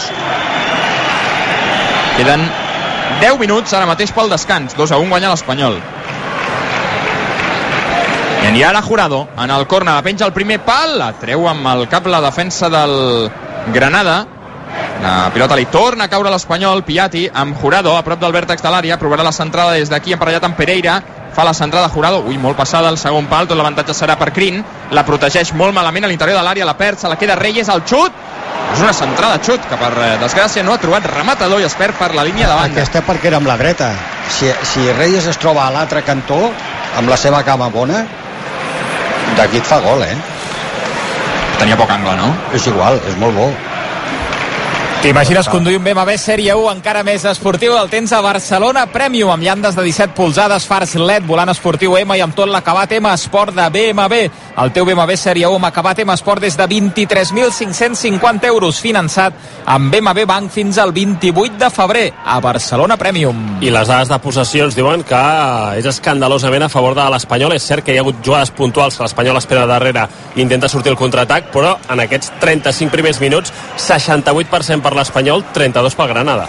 Queden deu minuts ara mateix pel descans. dos a un guanya l'Espanyol. I ara Jurado en el corna, la penja el primer pal, la treu amb el cap la defensa del Granada. La pilota li torna a caure a l'Espanyol. Piatti amb Jurado a prop del vèrtex de l'àrea, provarà la centrada des d'aquí, emparellat amb Pereira. Fa la centrada Jurado, ui, molt passada al segon pal, tot l'avantatge serà per Crin, la protegeix molt malament a l'interior de l'àrea, la perd, se la queda Reyes, el xut, és una centrada xut que per desgràcia no ha trobat rematador i es perd per la línia de banda. Aquesta perquè era amb la dreta. Si, si Reyes es troba a l'altre cantó amb la seva cama bona, d'aquí et fa gol, eh? Tenia poc angle, no? És igual, és molt bo. T'imagines conduir un B M W Sèrie u encara més esportiu? El tens a Barcelona Premium, amb llandes de disset polzades, fars L E D, volant esportiu M i amb tot l'acabat M Sport de B M W. El teu B M W Sèrie u amb acabat M Sport des de vint-i-tres mil cinc-cents cinquanta euros, finançat amb B M W Bank fins al vint-i-vuit de febrer a Barcelona Premium. I les dades de possessions diuen que és escandalosament a favor de l'Espanyol. És cert que hi ha hagut jugades puntuals que l'Espanyol espera darrere i intenta sortir el contraatac, però en aquests trenta-cinc primers minuts, seixanta-vuit per cent per l'Espanyol, trenta-dos pel Granada.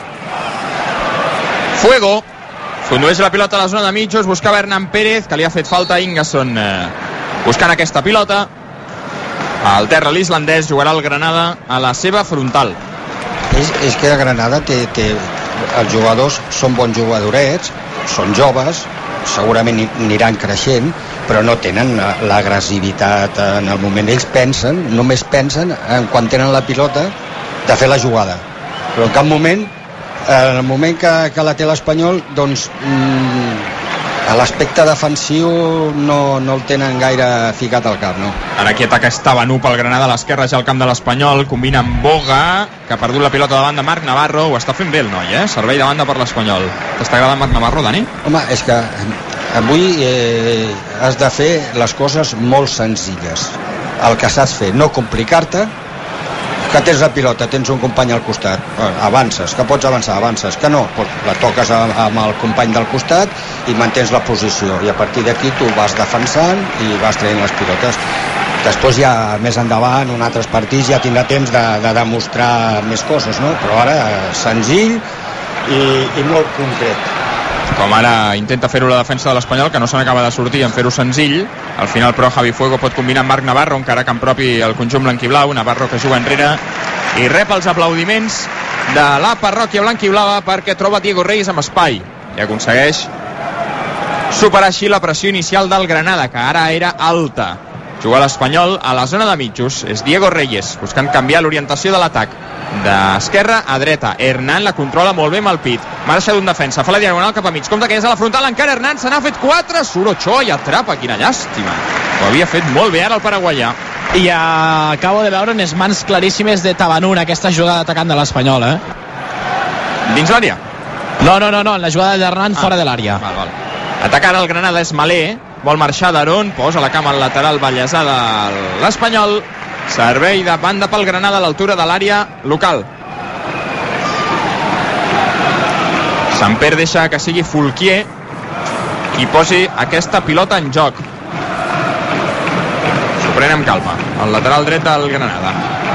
Fuego condueix la pilota a la zona de mitjos, buscava Hernán Pérez, que li ha fet falta a Ingasson eh, buscant aquesta pilota. Al terra l'islandès, jugarà el Granada a la seva frontal. És, és que el Granada té, té, els jugadors són bons jugadorets, són joves, segurament aniran creixent, però no tenen l'agressivitat en el moment. Ells pensen, només pensen en quan tenen la pilota de fer la jugada, però en cap moment, en el moment que, que la té l'Espanyol, doncs mmm, a l'aspecte defensiu no, no el tenen gaire ficat al cap, no? Ara aquí ataca Estabanú pel Granada, a l'esquerra ja el camp de l'Espanyol, combina amb Boga, que ha perdut la pilota davant de Marc Navarro. Ho està fent bé el noi, eh? Servei de banda per l'Espanyol. T'està agradant Marc Navarro, Dani? Home, és que avui eh, has de fer les coses molt senzilles. El que saps fer, no complicar-te, que tens la pilota, tens un company al costat, avances, que pots avançar, avances, que no, la toques amb el company del costat i mantens la posició, i a partir d'aquí tu vas defensant i vas traient les pilotes. Després ja més endavant, en altres partits, ja tindrà temps de, de demostrar més coses, no? Però ara senzill i, i molt concret. Com ara intenta fer-ho la defensa de l'Espanyol, que no se n'acaba de sortir en fer-ho senzill. Al final, però, Javi Fuego pot combinar amb Marc Navarro, encara que en propi el conjunt blanquiblau. Navarro que juga enrere i rep els aplaudiments de la parròquia blanquiblava perquè troba Diego Reyes amb espai. i aconsegueix superar així la pressió inicial del Granada, que ara era alta. Juga l'Espanyol a la zona de mitjos, és Diego Reyes, buscant canviar l'orientació de l'atac. D'esquerra a dreta, Hernán la controla molt bé amb el pit, marxa d'un defensa, fa la diagonal cap a mig, compte que és a la frontal, encara Hernán, se n'ha fet quatre, surt Ochoa i atrapa, quina llàstima. Ho havia fet molt bé ara el paraguaià. I acabo de veure unes mans claríssimes de Tabanú en aquesta jugada atacant de l'Espanyol, eh? Dins l'àrea? No, no, no, no, en la jugada d'Hernán ah, fora de l'àrea. Val, val. Atacant el Granada és Malé, vol marxar d'Aron, posa la cama al lateral Vallèsà de l'Espanyol, servei de banda pel Granada a l'altura de l'àrea local. Samper deixa que sigui Fulquier qui posi aquesta pilota en joc. S'ho pren amb calma, el lateral dret del Granada.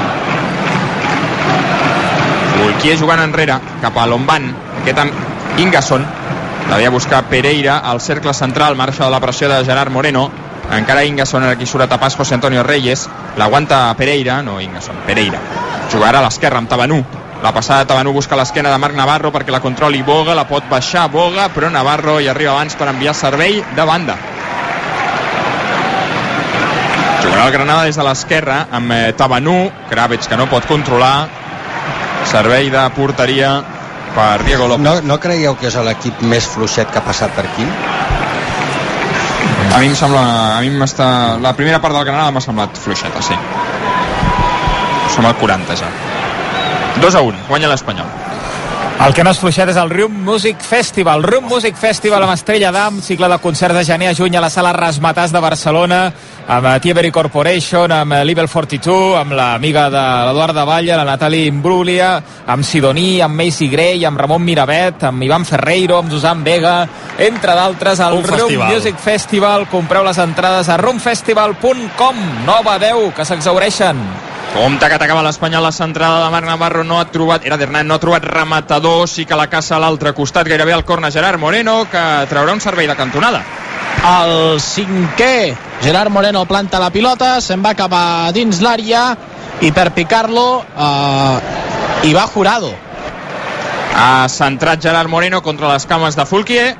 Fulquier jugant enrere, cap a l'Onban, aquest amb Ingasson. L'havia de buscar Pereira al cercle central, marxa de la pressió de Gerard Moreno, encara Ingasson, aquí surt a tapar José Antonio Reyes, l'aguanta Pereira, no Ingasson, Pereira, jugarà a l'esquerra amb Tabanú, la passada de Tabanú busca l'esquena de Marc Navarro perquè la controli Boga, la pot baixar Boga, però Navarro hi arriba abans per enviar servei de banda. Jugarà el Granada des de l'esquerra amb eh, Tabanú, Kravets que no pot controlar, servei de porteria per Diego López. No, no creieu que és l'equip més fluixet que ha passat per aquí? A mi em sembla, a mi m'està, la primera part del Granada m'ha semblat fluixeta, sí. Som al quaranta ja. dos a un, guanya l'Espanyol. El que no és fluixet és el Rum Music Festival. Rum Music Festival amb Estrella d'Am, cicle de concerts de gener a juny a la sala Razzmatazz de Barcelona, amb Thievery Corporation, amb Level quaranta dos, amb l'amiga de l'Eduard de Valle, la Natalie Imbruglia, amb Sidoní, amb Macy Gray, amb Ramon Miravet, amb Ivan Ferreiro, amb Susan Vega, entre d'altres, el Un Rum festival. Music Festival. Compreu les entrades a rumfestival punt com. Nova deu, que s'exhaureixen. Compte que atacava l'Espanyol, la centrada de Marc Navarro no ha trobat, era d'Hernán, no ha trobat rematador, sí que la caça a l'altre costat, gairebé al corna Gerard Moreno, que traurà un servei de cantonada. El cinquè, Gerard Moreno planta la pilota, se'n va cap a dins l'àrea i per picar-lo eh, hi va Jurado. Ha centrat Gerard Moreno contra les cames de Fulquier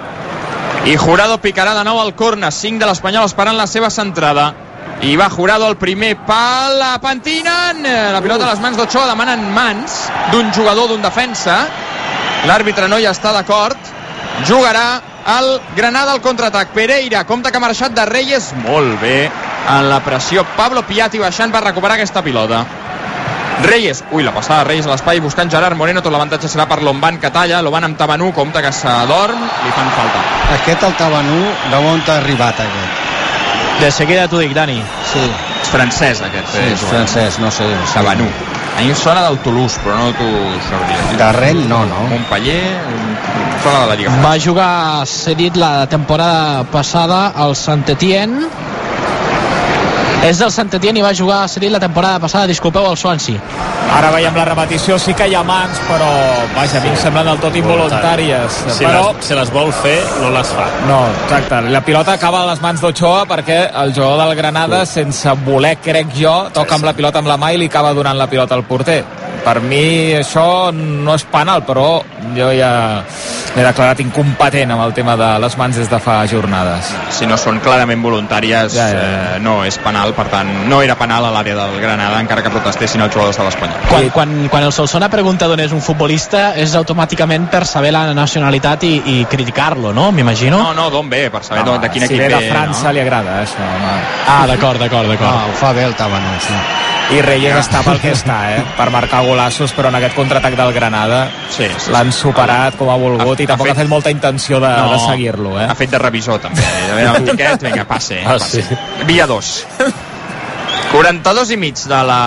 i Jurado picarà de nou al corna, cinc de l'Espanyol esperant la seva centrada. I va Jurado al primer pal, la pentinen, la pilota a les mans d'Ochoa, demanen mans d'un jugador, d'un defensa. L'àrbitre no hi està d'acord, jugarà el Granada al contraatac. Pereira, compte que ha marxat de Reyes, molt bé en la pressió Pablo Piatti baixant per recuperar aquesta pilota. Reyes, ui, la passada de Reyes a l'espai buscant Gerard Moreno, tot l'avantatge serà per l'Onban que talla, l'Onban amb Tabanú, compte que s'adorm, li fan falta. Aquest el Tabanú d'on ha arribat aquest? De seguida t'ho dic, Dani. Sí, És francès aquest. sí, és francès, no sé. Tabanú. A mi em sona del Toulouse, però no t'ho sabria. De Rennes, no, no. Montpellier, sona de la Lliga. Va jugar cedit la temporada passada al Saint-Étienne. És del Saint-Étienne i va jugar cedit la temporada passada, disculpeu, al Swansea. Ara veiem la repetició, sí que hi ha mans, però vaja, a mi em semblen del tot involuntàries. Si, però... les, si les vol fer, no les fa. No, exacte. La pilota acaba a les mans d'Ochoa perquè el jugador del Granada, sense voler, crec jo, toca amb la pilota amb la mà i li acaba donant la pilota al porter. Per mi això no és penal, però jo ja m'he declarat incompetent amb el tema de les mans des de fa jornades. Si no són clarament voluntàries, ja, ja, ja. Eh, no és penal, per tant, no era penal a l'àrea del Granada, encara que protestessin els jugadors de l'Espanyol. Quan, quan, quan el Solsona pregunta d'on és un futbolista és automàticament per saber la nacionalitat i, i criticar-lo, no? M'imagino. No, no, d'on ve, per saber No, no, de quin si equip ve ve. de França no? li agrada, això. No. Ah, d'acord, d'acord, d'acord. No, ho fa bé el Tabanú, sí. I Reyes està pel que està, eh? Per marcar golassos, però en aquest contraatac del Granada Sí, sí, sí. l'han superat com ha volgut Ha- i tampoc ha ha fet- fet molta intenció de, No, de seguir-lo, eh? Ha fet de revisor, també. A veure, el tiquet, vinga, passe. Ah, passe. sí. Via dos. quaranta-dos i mig de la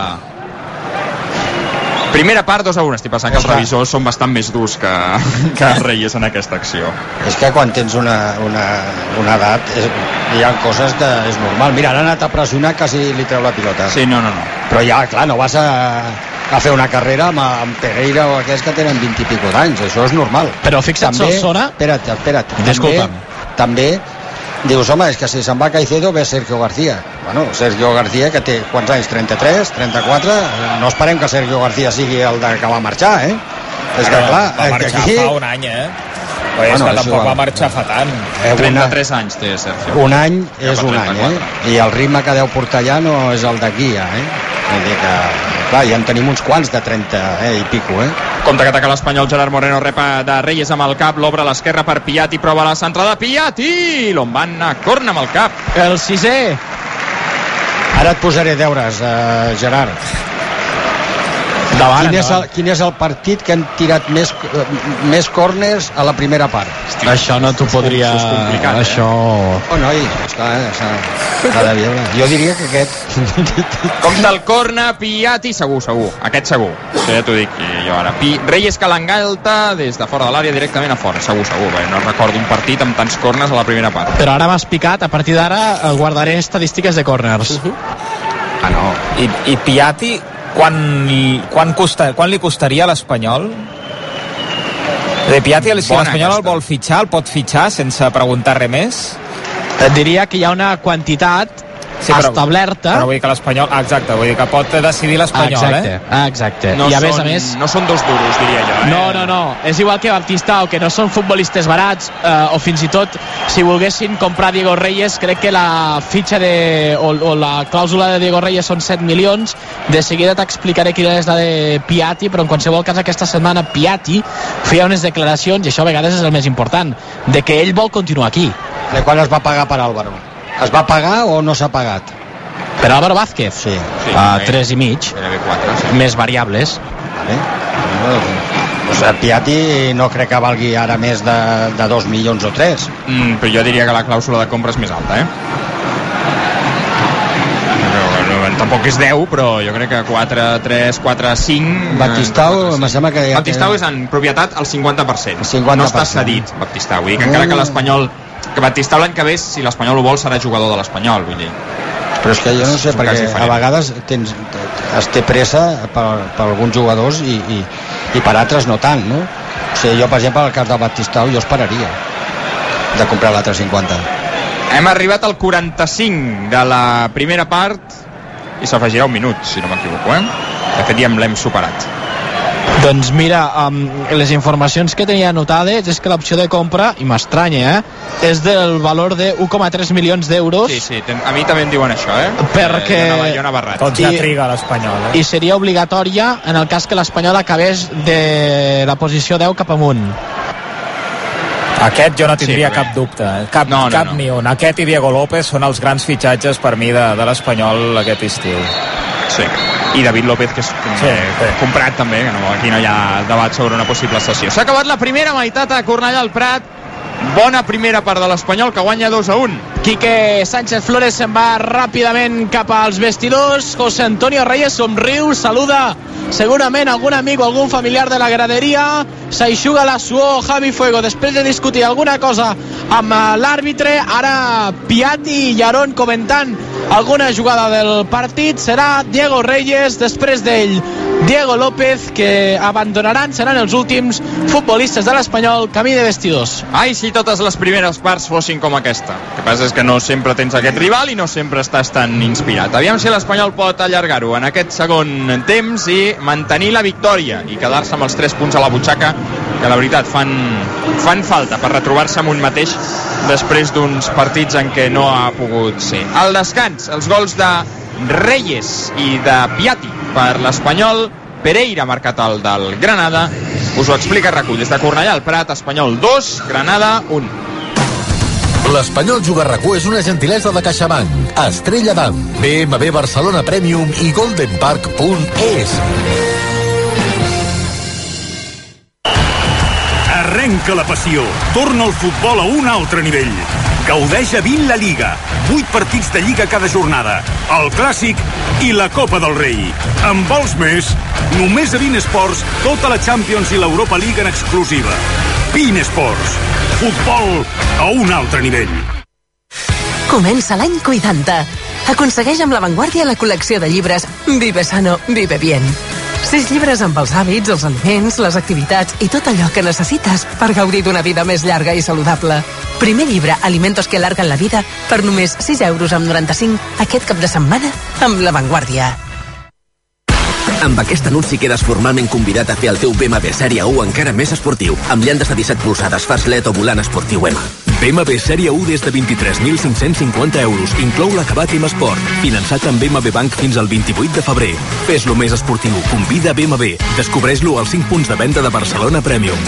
primera part, dos a un. Estic pensant que els revisors són bastant més durs que, que Reyes en aquesta acció. És que quan tens una, una, una edat és, hi ha coses que és normal. Mira, han anat a pressionar, quasi li treu la pilota. Sí, no, no, no. Però ja, clar, no vas a, a fer una carrera amb, amb Pereira o aquests que tenen vint i pico d'anys. Això és normal. Però fixa't, Solsona... Espera't, espera't. Disculpa'm. També, també dius, home, és que si se'n va Caicedo ve Sergio García. Bueno, Sergio García, que té quants anys? trenta-tres, trenta-quatre? No esperem que Sergio García sigui el de que va marxar, eh? És que, clar, va que marxar aquí... fa un any, eh? Però és Bueno, que és tampoc igual. va marxar fa tant. Eh, una, trenta-tres anys té Sergio. un any Ja és fa un any, trenta-quatre. eh? I el ritme que deu portar allà no és el d'aquí, ja, eh? Vull dir que, clar, ja en tenim uns quants de trenta eh, i pico, eh? Compte que ataca l'Espanyol, Gerard Moreno rep de Reyes amb el cap, l'obre a l'esquerra per Piatti, prova la centrada, Piatti, l'on van a corna amb el cap. El sisè. Ara et posaré deures, eh, Gerard. Davant, Quin és, el, davant. quin és el partit que han tirat més, eh, més corners a la primera part? Hosti, això no t'ho podria... Això és complicat, eh? Això... Oh, noi, esclar, eh, s'ha s'ha de veure. Jo diria que aquest... Compte el corna, Piatti, segur, segur, aquest segur. Això ja t'ho dic jo ara. Pi, Reyes que l'engalta des de fora de l'àrea directament a fora, segur, segur. Bé, no recordo un partit amb tants corners a la primera part. Però ara m'has picat, a partir d'ara el guardaré estadístiques de corners. Uh -huh. Ah, no. I, i Piatti, quan, quan, costa, quan li costaria a l'Espanyol? De Piatti, si Bona l'Espanyol el aquesta. vol fitxar, el pot fitxar sense preguntar res més? Et diria que hi ha una quantitat Sí, però, establerta. Però vull dir que l'Espanyol... Ah, exacte, vull dir que pot decidir l'Espanyol, exacte, eh? exacte. No I a més són, a més... no són dos duros, diria jo. Eh? No, no, no. És igual que Baptistao, que no són futbolistes barats, eh, o fins i tot, si volguessin comprar Diego Reyes, crec que la fitxa de, o, o la clàusula de Diego Reyes són set milions. De seguida t'explicaré quina és la de Piatti, però en qualsevol cas aquesta setmana Piatti feia unes declaracions, i això a vegades és el més important, de que ell vol continuar aquí. De quan es va pagar per Álvaro? Es va pagar o no s'ha pagat? Per Álvaro Vázquez, Sí. Sí, a bé. tres i mig, Gairebé quatre, sí. més variables. Vale. O sigui, Piatti no crec que valgui ara més de, de dos milions o tres. Mm, però jo diria que la clàusula de compra és més alta, eh? No, no, tampoc és deu, però jo crec que quatre, tres, quatre, cinc... Baptistao, em sembla que ja Baptistao té- és en propietat al cinquanta per cent. El cinquanta No per està cent. cedit, Baptistao. Vull dir que encara que Mm. l'Espanyol... Que Baptistao l'any que ve, si l'Espanyol ho vol, serà jugador de l'Espanyol, vull dir. Però és que jo no sé, És un cas perquè diferent. a vegades tens, es té pressa per, per alguns jugadors i, i, i per altres no tant, no? O sigui, jo, per exemple, al cas de Baptistao, jo esperaria de comprar l'altre cinquanta. Hem arribat al quaranta-cinc de la primera part i s'afegirà un minut, si no m'equivoco, eh? De fet, ja l'hem superat. Doncs mira, um, les informacions que tenia anotades és que l'opció de compra, i m'estranya, eh, és del valor de un coma tres milions d'euros. Sí, sí, ten- a mi també em diuen això, eh? Perquè- Eh, Jo anava, jo anava errat. Tots ja I- triga l'Espanyol, eh? I seria obligatòria en el cas que l'Espanyol acabés de la posició deu cap amunt. Aquest jo no tindria Sí, cap dubte, eh? cap, No, no, cap no. ni un. Aquest i Diego López són els grans fitxatges per mi de, de l'Espanyol aquest estiu. Sí. I David López, que és Sí, eh, sí. comprat també, que no, aquí no hi ha debat sobre una possible sessió. S'ha acabat la primera meitat a Cornellà al Prat. Bona primera part de l'Espanyol, que guanya dos a un. Quique Sánchez Flores se'n va ràpidament cap als vestidors. José Antonio Reyes somriu, saluda segurament algun amic o algun familiar de la graderia. S'aixuga la suor Javi Fuego després de discutir alguna cosa amb l'àrbitre. Ara Piatti i Aarón comentant alguna jugada del partit. Serà Diego Reyes, després d'ell Diego López, que abandonaran, seran els últims futbolistes de l'Espanyol camí de vestidors. Ai, si totes les primeres parts fossin com aquesta. El que passa és que no sempre tens aquest rival i no sempre estàs tan inspirat. Aviam si l'Espanyol pot allargar-ho en aquest segon temps i mantenir la victòria i quedar-se amb els tres punts a la butxaca, que la veritat fan, fan falta per retrobar-se amb un mateix després d'uns partits en què no ha pogut ser. Al descans, els gols de Reyes i de Piatti per l'Espanyol. Pereira ha marcat el del Granada. Us ho explica Recull des de Cornellà al Prat. Espanyol dos, Granada un. L'Espanyol Juga RAC u és una gentilesa de CaixaBank, Estrella d'Am, B M W Barcelona Premium i golden park punt es. Arrenca la passió. Torna el futbol a un altre nivell. Gaudeix a vint la Lliga. vuit partits de Lliga cada jornada. El Clàssic i la Copa del Rei. En vols més? Només a vint Esports, tota la Champions i l'Europa League en exclusiva. vint Esports. Futbol a un altre nivell. Comença l'any cuidant-te. Aconsegueix amb La Vanguardia la col·lecció de llibres Vive Sano, Vive Bien. Sis llibres amb els hàbits, els aliments, les activitats i tot allò que necessites per gaudir d'una vida més llarga i saludable. Primer llibre, Alimentos que alargan la vida, per només sis euros amb noranta-cinc aquest cap de setmana amb La Vanguardia. Amb aquest anunci quedes formalment convidat a fer el teu B M W Sèrie u encara més esportiu, amb llandes de disset polzades, fars L E D o volant esportiu M. B M W Sèrie u des de vint-i-tres mil cinc-cents cinquanta euros. Inclou l'acabat M Sport. Finançat amb B M W Bank fins al vint-i-vuit de febrer. Fes-lo més esportiu. Convida B M W. Descobreix-lo als cinc punts de venda de Barcelona Premium.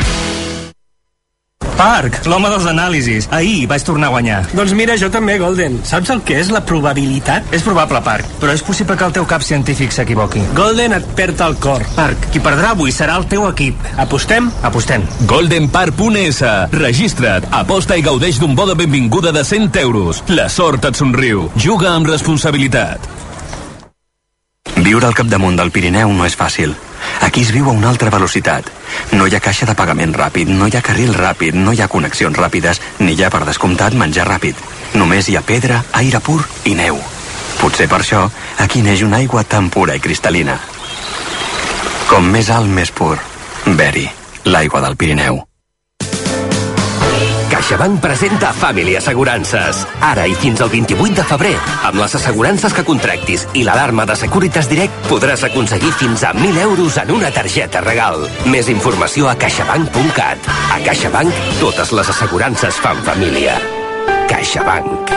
Park, l'home dels anàlisis. Ahir vaig tornar a guanyar. Doncs mira, jo també, Golden. Saps el que és la probabilitat? És probable, Park, però és possible que el teu cap científic s'equivoqui. Golden et perd el cor. Park, qui perdrà avui serà el teu equip. Apostem? Apostem. golden park punt es. Registra't, aposta i gaudeix d'un bo de benvinguda de cent euros. La sort et somriu. Juga amb responsabilitat. Viure al capdamunt del Pirineu no és fàcil. Aquí es viu a una altra velocitat. No hi ha caixa de pagament ràpid, no hi ha carril ràpid, no hi ha connexions ràpides, ni hi ha, per descomptat, menjar ràpid. Només hi ha pedra, aire pur i neu. Potser per això, aquí neix una aigua tan pura i cristal·lina. Com més alt, més pur. Beri, l'aigua del Pirineu. CaixaBank presenta Family Assegurances. Ara i fins al vint-i-vuit de febrer, amb les assegurances que contractis i l'alarma de Securitas Direct, podràs aconseguir fins a mil euros en una targeta regal. Més informació a caixabank punt cat. A CaixaBank, totes les assegurances fan família. CaixaBank.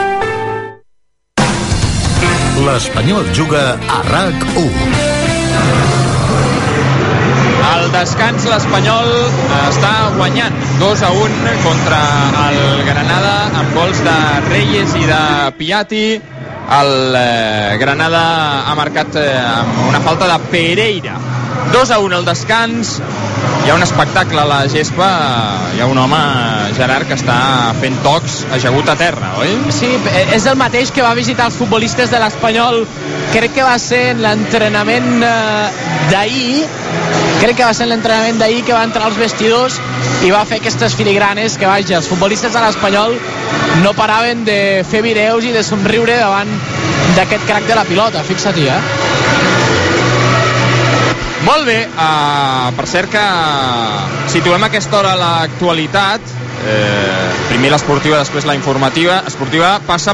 L'Espanyol juga a RAC u. Al descans l'Espanyol està guanyant dos a un contra el Granada amb gols de Reyes i de Piatti. El eh, Granada ha marcat eh, amb una falta de Pereira. dos a un al descans. Hi ha un espectacle a la gespa. Hi ha un home, Gerard, que està fent tocs ajagut a terra, oi? Sí, és el mateix que va visitar els futbolistes de l'Espanyol. Crec que va ser en l'entrenament d'ahir crec que va ser l'entrenament d'ahir que va entrar als vestidors i va fer aquestes filigranes que, vaja, els futbolistes de l'Espanyol no paraven de fer vídeos i de somriure davant d'aquest crac de la pilota. Fixa-t'hi, eh? Molt bé, uh, per cert que situem a aquesta hora l'actualitat, eh, primer l'esportiva, després la informativa. Esportiva passa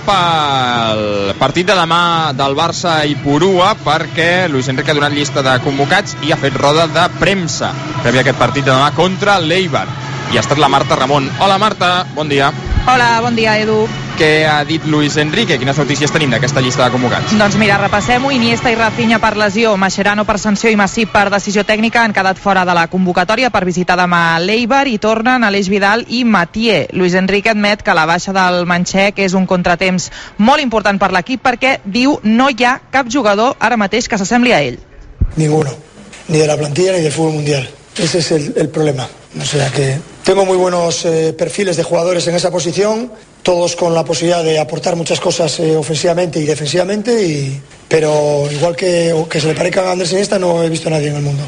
pel partit de demà del Barça i Purua, perquè Luis Enrique ha donat llista de convocats i ha fet roda de premsa previ a aquest partit de demà contra l'Eibar. I ha estat la Marta Ramon. Hola Marta, bon dia. Hola, bon dia Edu. Què ha dit Luis Enrique? Quines notícies tenim d'aquesta llista de convocats? Doncs mira, repassem-ho. Iniesta i Rafinha per lesió, Mascherano per sanció i Masip per decisió tècnica han quedat fora de la convocatòria per visitar demà l'Eibar i tornen Aleix Vidal i Mathieu. Luis Enrique admet que la baixa del manxec és un contratemps molt important per l'equip perquè, diu, no hi ha cap jugador ara mateix que s'assembli a ell. Ninguno, ni de la plantilla ni del fútbol mundial. Ese es el, el problema. O sea que tengo muy buenos eh, perfiles de jugadores en esa posición, todos con la posibilidad de aportar muchas cosas eh, ofensivamente y defensivamente, y, pero igual que, que se le parezca a Andrés Iniesta, no he visto a nadie en el mundo.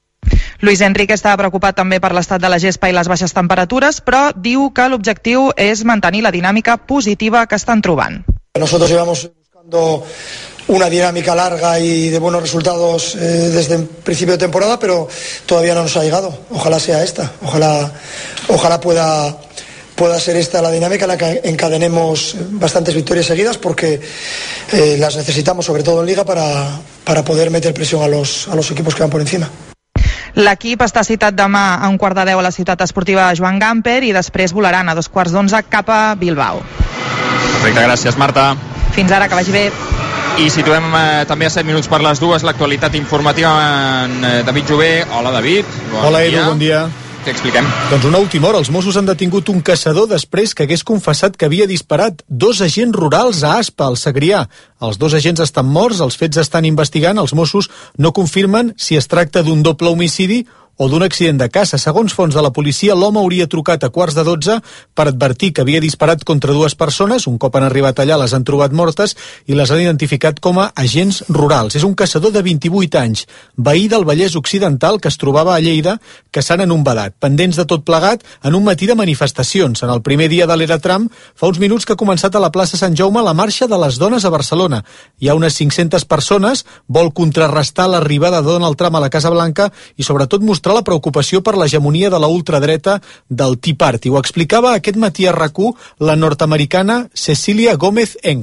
Luis Enrique està preocupat també per l'estat de la gespa i les baixes temperatures, però diu que l'objectiu és mantenir la dinàmica positiva que estan trobant. Nosotros llevamos buscando una dinámica larga y de buenos resultados eh, desde el principio de temporada, pero todavía no nos ha llegado. Ojalá sea esta, ojalá, ojalá pueda, pueda ser esta la dinámica en la que encadenemos bastantes victorias seguidas, porque eh, las necesitamos, sobre todo en Liga, para, para poder meter presión a los, a los equipos que van por encima. L'equip està citat demà a un quart de deu a la ciutat esportiva Joan Gamper i després volaran a dos quarts d'onze cap a Bilbao. Perfecte, gràcies Marta. Fins ara, que vagi bé. I situem eh, també a set minuts per les dues l'actualitat informativa en eh, David Jové. Hola David, bon Hola dia. Edu, bon dia. Què expliquem? Doncs una última hora, els Mossos han detingut un caçador després que hagués confessat que havia disparat dos agents rurals a Aspa, al Segrià. Els dos agents estan morts, els fets estan investigant, els Mossos no confirmen si es tracta d'un doble homicidi o d'un accident de caça. Segons fonts de la policia, l'home hauria trucat a quarts de dotze per advertir que havia disparat contra dues persones. Un cop han arribat allà les han trobat mortes i les han identificat com a agents rurals. És un caçador de vint-i-vuit anys, veí del Vallès Occidental, que es trobava a Lleida, caçant en un vedat. Pendents de tot plegat en un matí de manifestacions. En el primer dia de l'Era Tram, fa uns minuts que ha començat a la plaça Sant Jaume la Marxa de les Dones a Barcelona. Hi ha unes cinc-centes persones, vol contrarrestar l'arribada de Donald Trump a la Casa Blanca i sobretot mostrar la preocupació per l'hegemonia de la ultradreta del Tea Party. Ho explicava aquest matí a RAC u la nord-americana Cecilia Gómez Engler.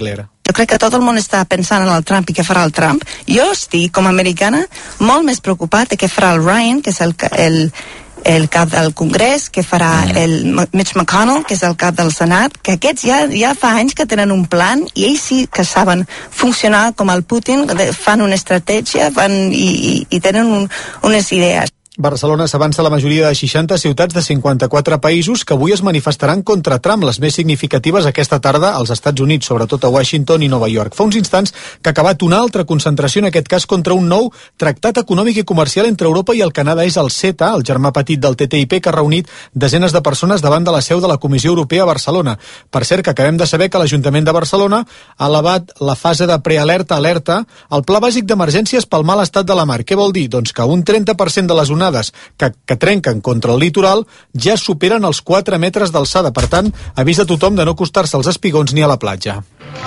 Jo crec que tot el món està pensant en el Trump i què farà el Trump. Jo estic, com a americana, molt més preocupat de què farà el Ryan, que és el, el, el cap del Congrés, que farà el Mitch McConnell, que és el cap del Senat, que aquests ja, ja fa anys que tenen un plan i ells sí que saben funcionar com el Putin, fan una estratègia fan, i, i, i tenen un, unes idees. Barcelona s'avança la majoria de seixanta ciutats de cinquanta-quatre països que avui es manifestaran contra Trump, les més significatives aquesta tarda als Estats Units, sobretot a Washington i Nova York. Fa uns instants que ha acabat una altra concentració, en aquest cas contra un nou tractat econòmic i comercial entre Europa i el Canadà. És el CETA, el germà petit del T T I P, que ha reunit desenes de persones davant de la seu de la Comissió Europea a Barcelona. Per cert, que acabem de saber que l'Ajuntament de Barcelona ha elevat la fase de prealerta a alerta al Pla Bàsic d'Emergències pel mal estat de la mar. Què vol dir? Doncs que un trenta per cent de les onades Que, que trenquen contra el litoral ja superen els quatre metres d'alçada. Per tant, avisa a tothom de no acostar-se als espigons ni a la platja.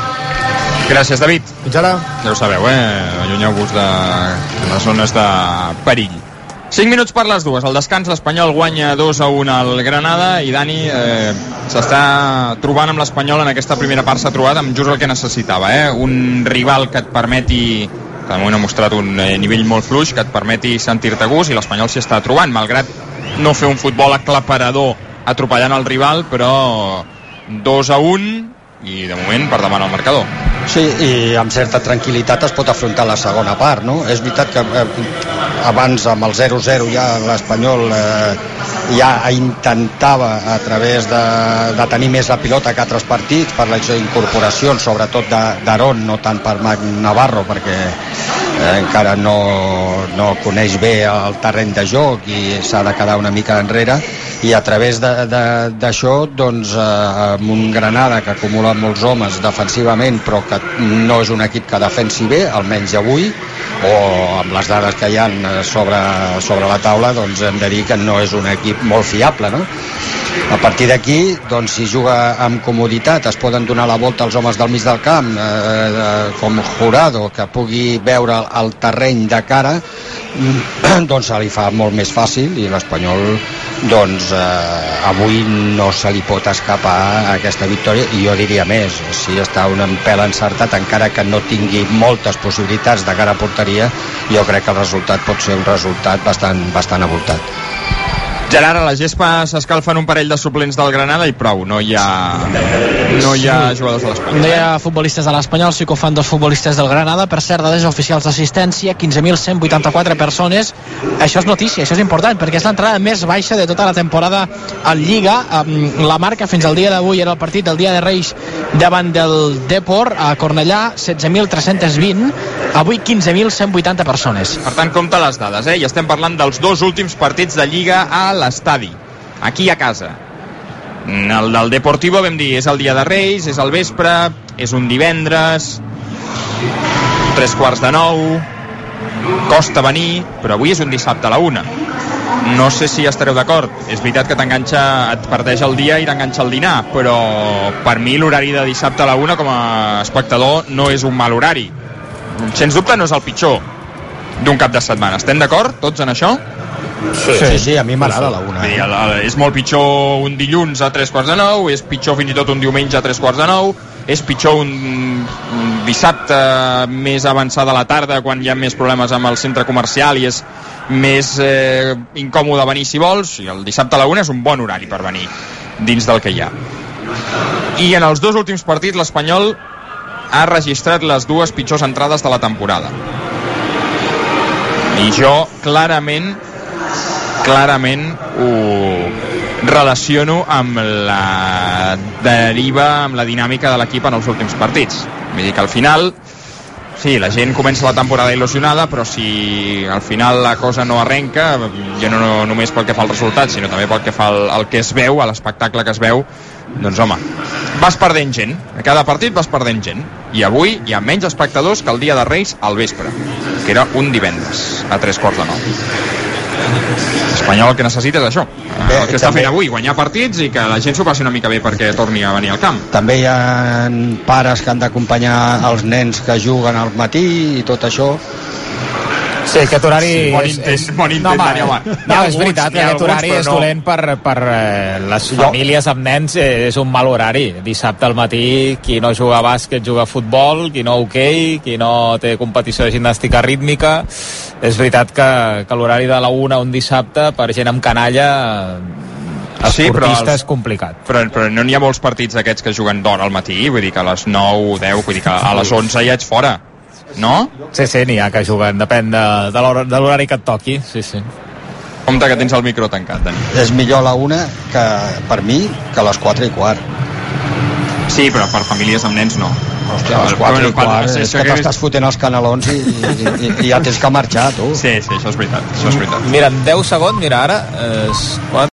Gràcies, David. Fins ara. Ja ho sabeu, eh? Allunyeu-vos de les zones de perill. cinc minuts per les dues. Al descans, l'Espanyol guanya dos a un al Granada i Dani eh, s'està trobant amb l'Espanyol en aquesta primera part. S'ha trobat amb just el que necessitava, eh? Un rival que et permeti, que de moment ha mostrat un nivell molt fluix, que et permeti sentir-te a gust, i l'Espanyol s'hi està trobant, malgrat no fer un futbol aclaparador atropellant el rival, però dos a un i de moment per davant el marcador. Sí, i amb certa tranquil·litat es pot afrontar la segona part, no? És veritat que eh, abans amb el zero zero ja l'Espanyol eh, ja intentava a través de, de tenir més la pilota que altres partits per les incorporacions, sobretot d'Aron, no tant per Marc Navarro, perquè eh, encara no, no coneix bé el terreny de joc i s'ha de quedar una mica enrere, i a través d'això doncs eh, amb un Granada que acumula molts homes defensivament però que no és un equip que defensi bé, almenys avui, o amb les dades que hi ha sobre, sobre la taula, doncs hem de dir que no és un equip molt fiable, no? A partir d'aquí, doncs, si juga amb comoditat, es poden donar la volta als homes del mig del camp, eh, com Jurado, que pugui veure el terreny de cara, doncs se li fa molt més fàcil, i l'Espanyol doncs eh, avui no se li pot escapar aquesta victòria, i jo diria més, si està un pèl encertat, encara que no tingui moltes possibilitats de cara a porteria, jo crec que el resultat pot ser un resultat bastant, bastant avoltat. Gerard, a la gespa s'escalfen un parell de suplents del Granada i prou, no hi ha, no hi ha jugadors de l'Espanyol. No hi ha futbolistes de l'Espanyol, sí que ho fan dos futbolistes del Granada. Per cert, dades oficials d'assistència, quinze mil cent vuitanta-quatre persones. Això és notícia, això és important, perquè és l'entrada més baixa de tota la temporada en Lliga. La marca fins al dia d'avui era el partit del dia de Reis davant del Depor a Cornellà, setze mil tres-cents vint, avui quinze mil cent vuitanta persones. Per tant, compta les dades, eh? I estem parlant dels dos últims partits de Lliga a l'estadi, aquí a casa. El del Deportivo vam dir, és el dia de Reis, és el vespre, és un divendres, tres quarts de nou, costa venir, però avui és un dissabte a la una. No sé si estareu d'acord, és veritat que t'enganxa, et parteix el dia i t'enganxa el dinar, però per mi l'horari de dissabte a la una com a espectador no és un mal horari. Sens dubte no és el pitjor d'un cap de setmana. Estem d'acord tots en això? Sí, sí, sí, a mi m'agrada la una. Eh? El, el, és molt pitjor un dilluns a tres quarts de nou, és pitjor fins i tot un diumenge a tres quarts de nou, és pitjor un, un dissabte més avançada a la tarda quan hi ha més problemes amb el centre comercial i és més eh, incòmode venir si vols, i el dissabte a la una és un bon horari per venir dins del que hi ha. I en els dos últims partits l'Espanyol ha registrat les dues pitjors entrades de la temporada. I jo clarament clarament ho relaciono amb la deriva, amb la dinàmica de l'equip en els últims partits. Vull dir que al final, sí, la gent comença la temporada il·lusionada, però si al final la cosa no arrenca, ja no, no només pel que fa al resultat, sinó també pel que fa al, al que es veu, a l'espectacle que es veu, doncs home, vas perdent gent. A cada partit vas perdent gent. I avui hi ha menys espectadors que el dia de Reis al vespre, que era un divendres a tres quarts de nou. L'Espanyol el que necessita és això, bé, el que està també fent avui, guanyar partits i que la gent s'ho passi una mica bé perquè torni a venir al camp. També hi ha pares que han d'acompanyar els nens que juguen al matí i tot això. Sí, aquest horari... Sí, bon és, intent, és, bon intent, no, home, Dani, home. no, és veritat que aquest alguns, horari és no. dolent per, per eh, les famílies amb nens, eh, és un mal horari. Dissabte al matí, qui no juga a bàsquet juga a futbol, qui no a hoquei, qui no té competició de gimnàstica rítmica. És veritat que, que l'horari de la una un dissabte per gent amb canalla Sí, però esportista els- és complicat. Però, però no n'hi ha molts partits d'aquests que juguen d'hora al matí, vull dir que a les nou, deu, vull dir que a les onze ja ets fora, no? Sí, sí, n'hi ha que juguen, depèn de, de l'hora- de l'horari que et toqui, sí, sí. Compte que tens el micro tancat, Dani. És millor la una que, per mi, que a les quatre i quart. Sí, però per famílies amb nens no. Hòstia, a les quatre i quart és que t'estàs fotent els canelons i, i, i, i ja tens que marxar, tu. Sí, sí, això és veritat, això és veritat. Mira, en deu segons, mira, ara... Eh,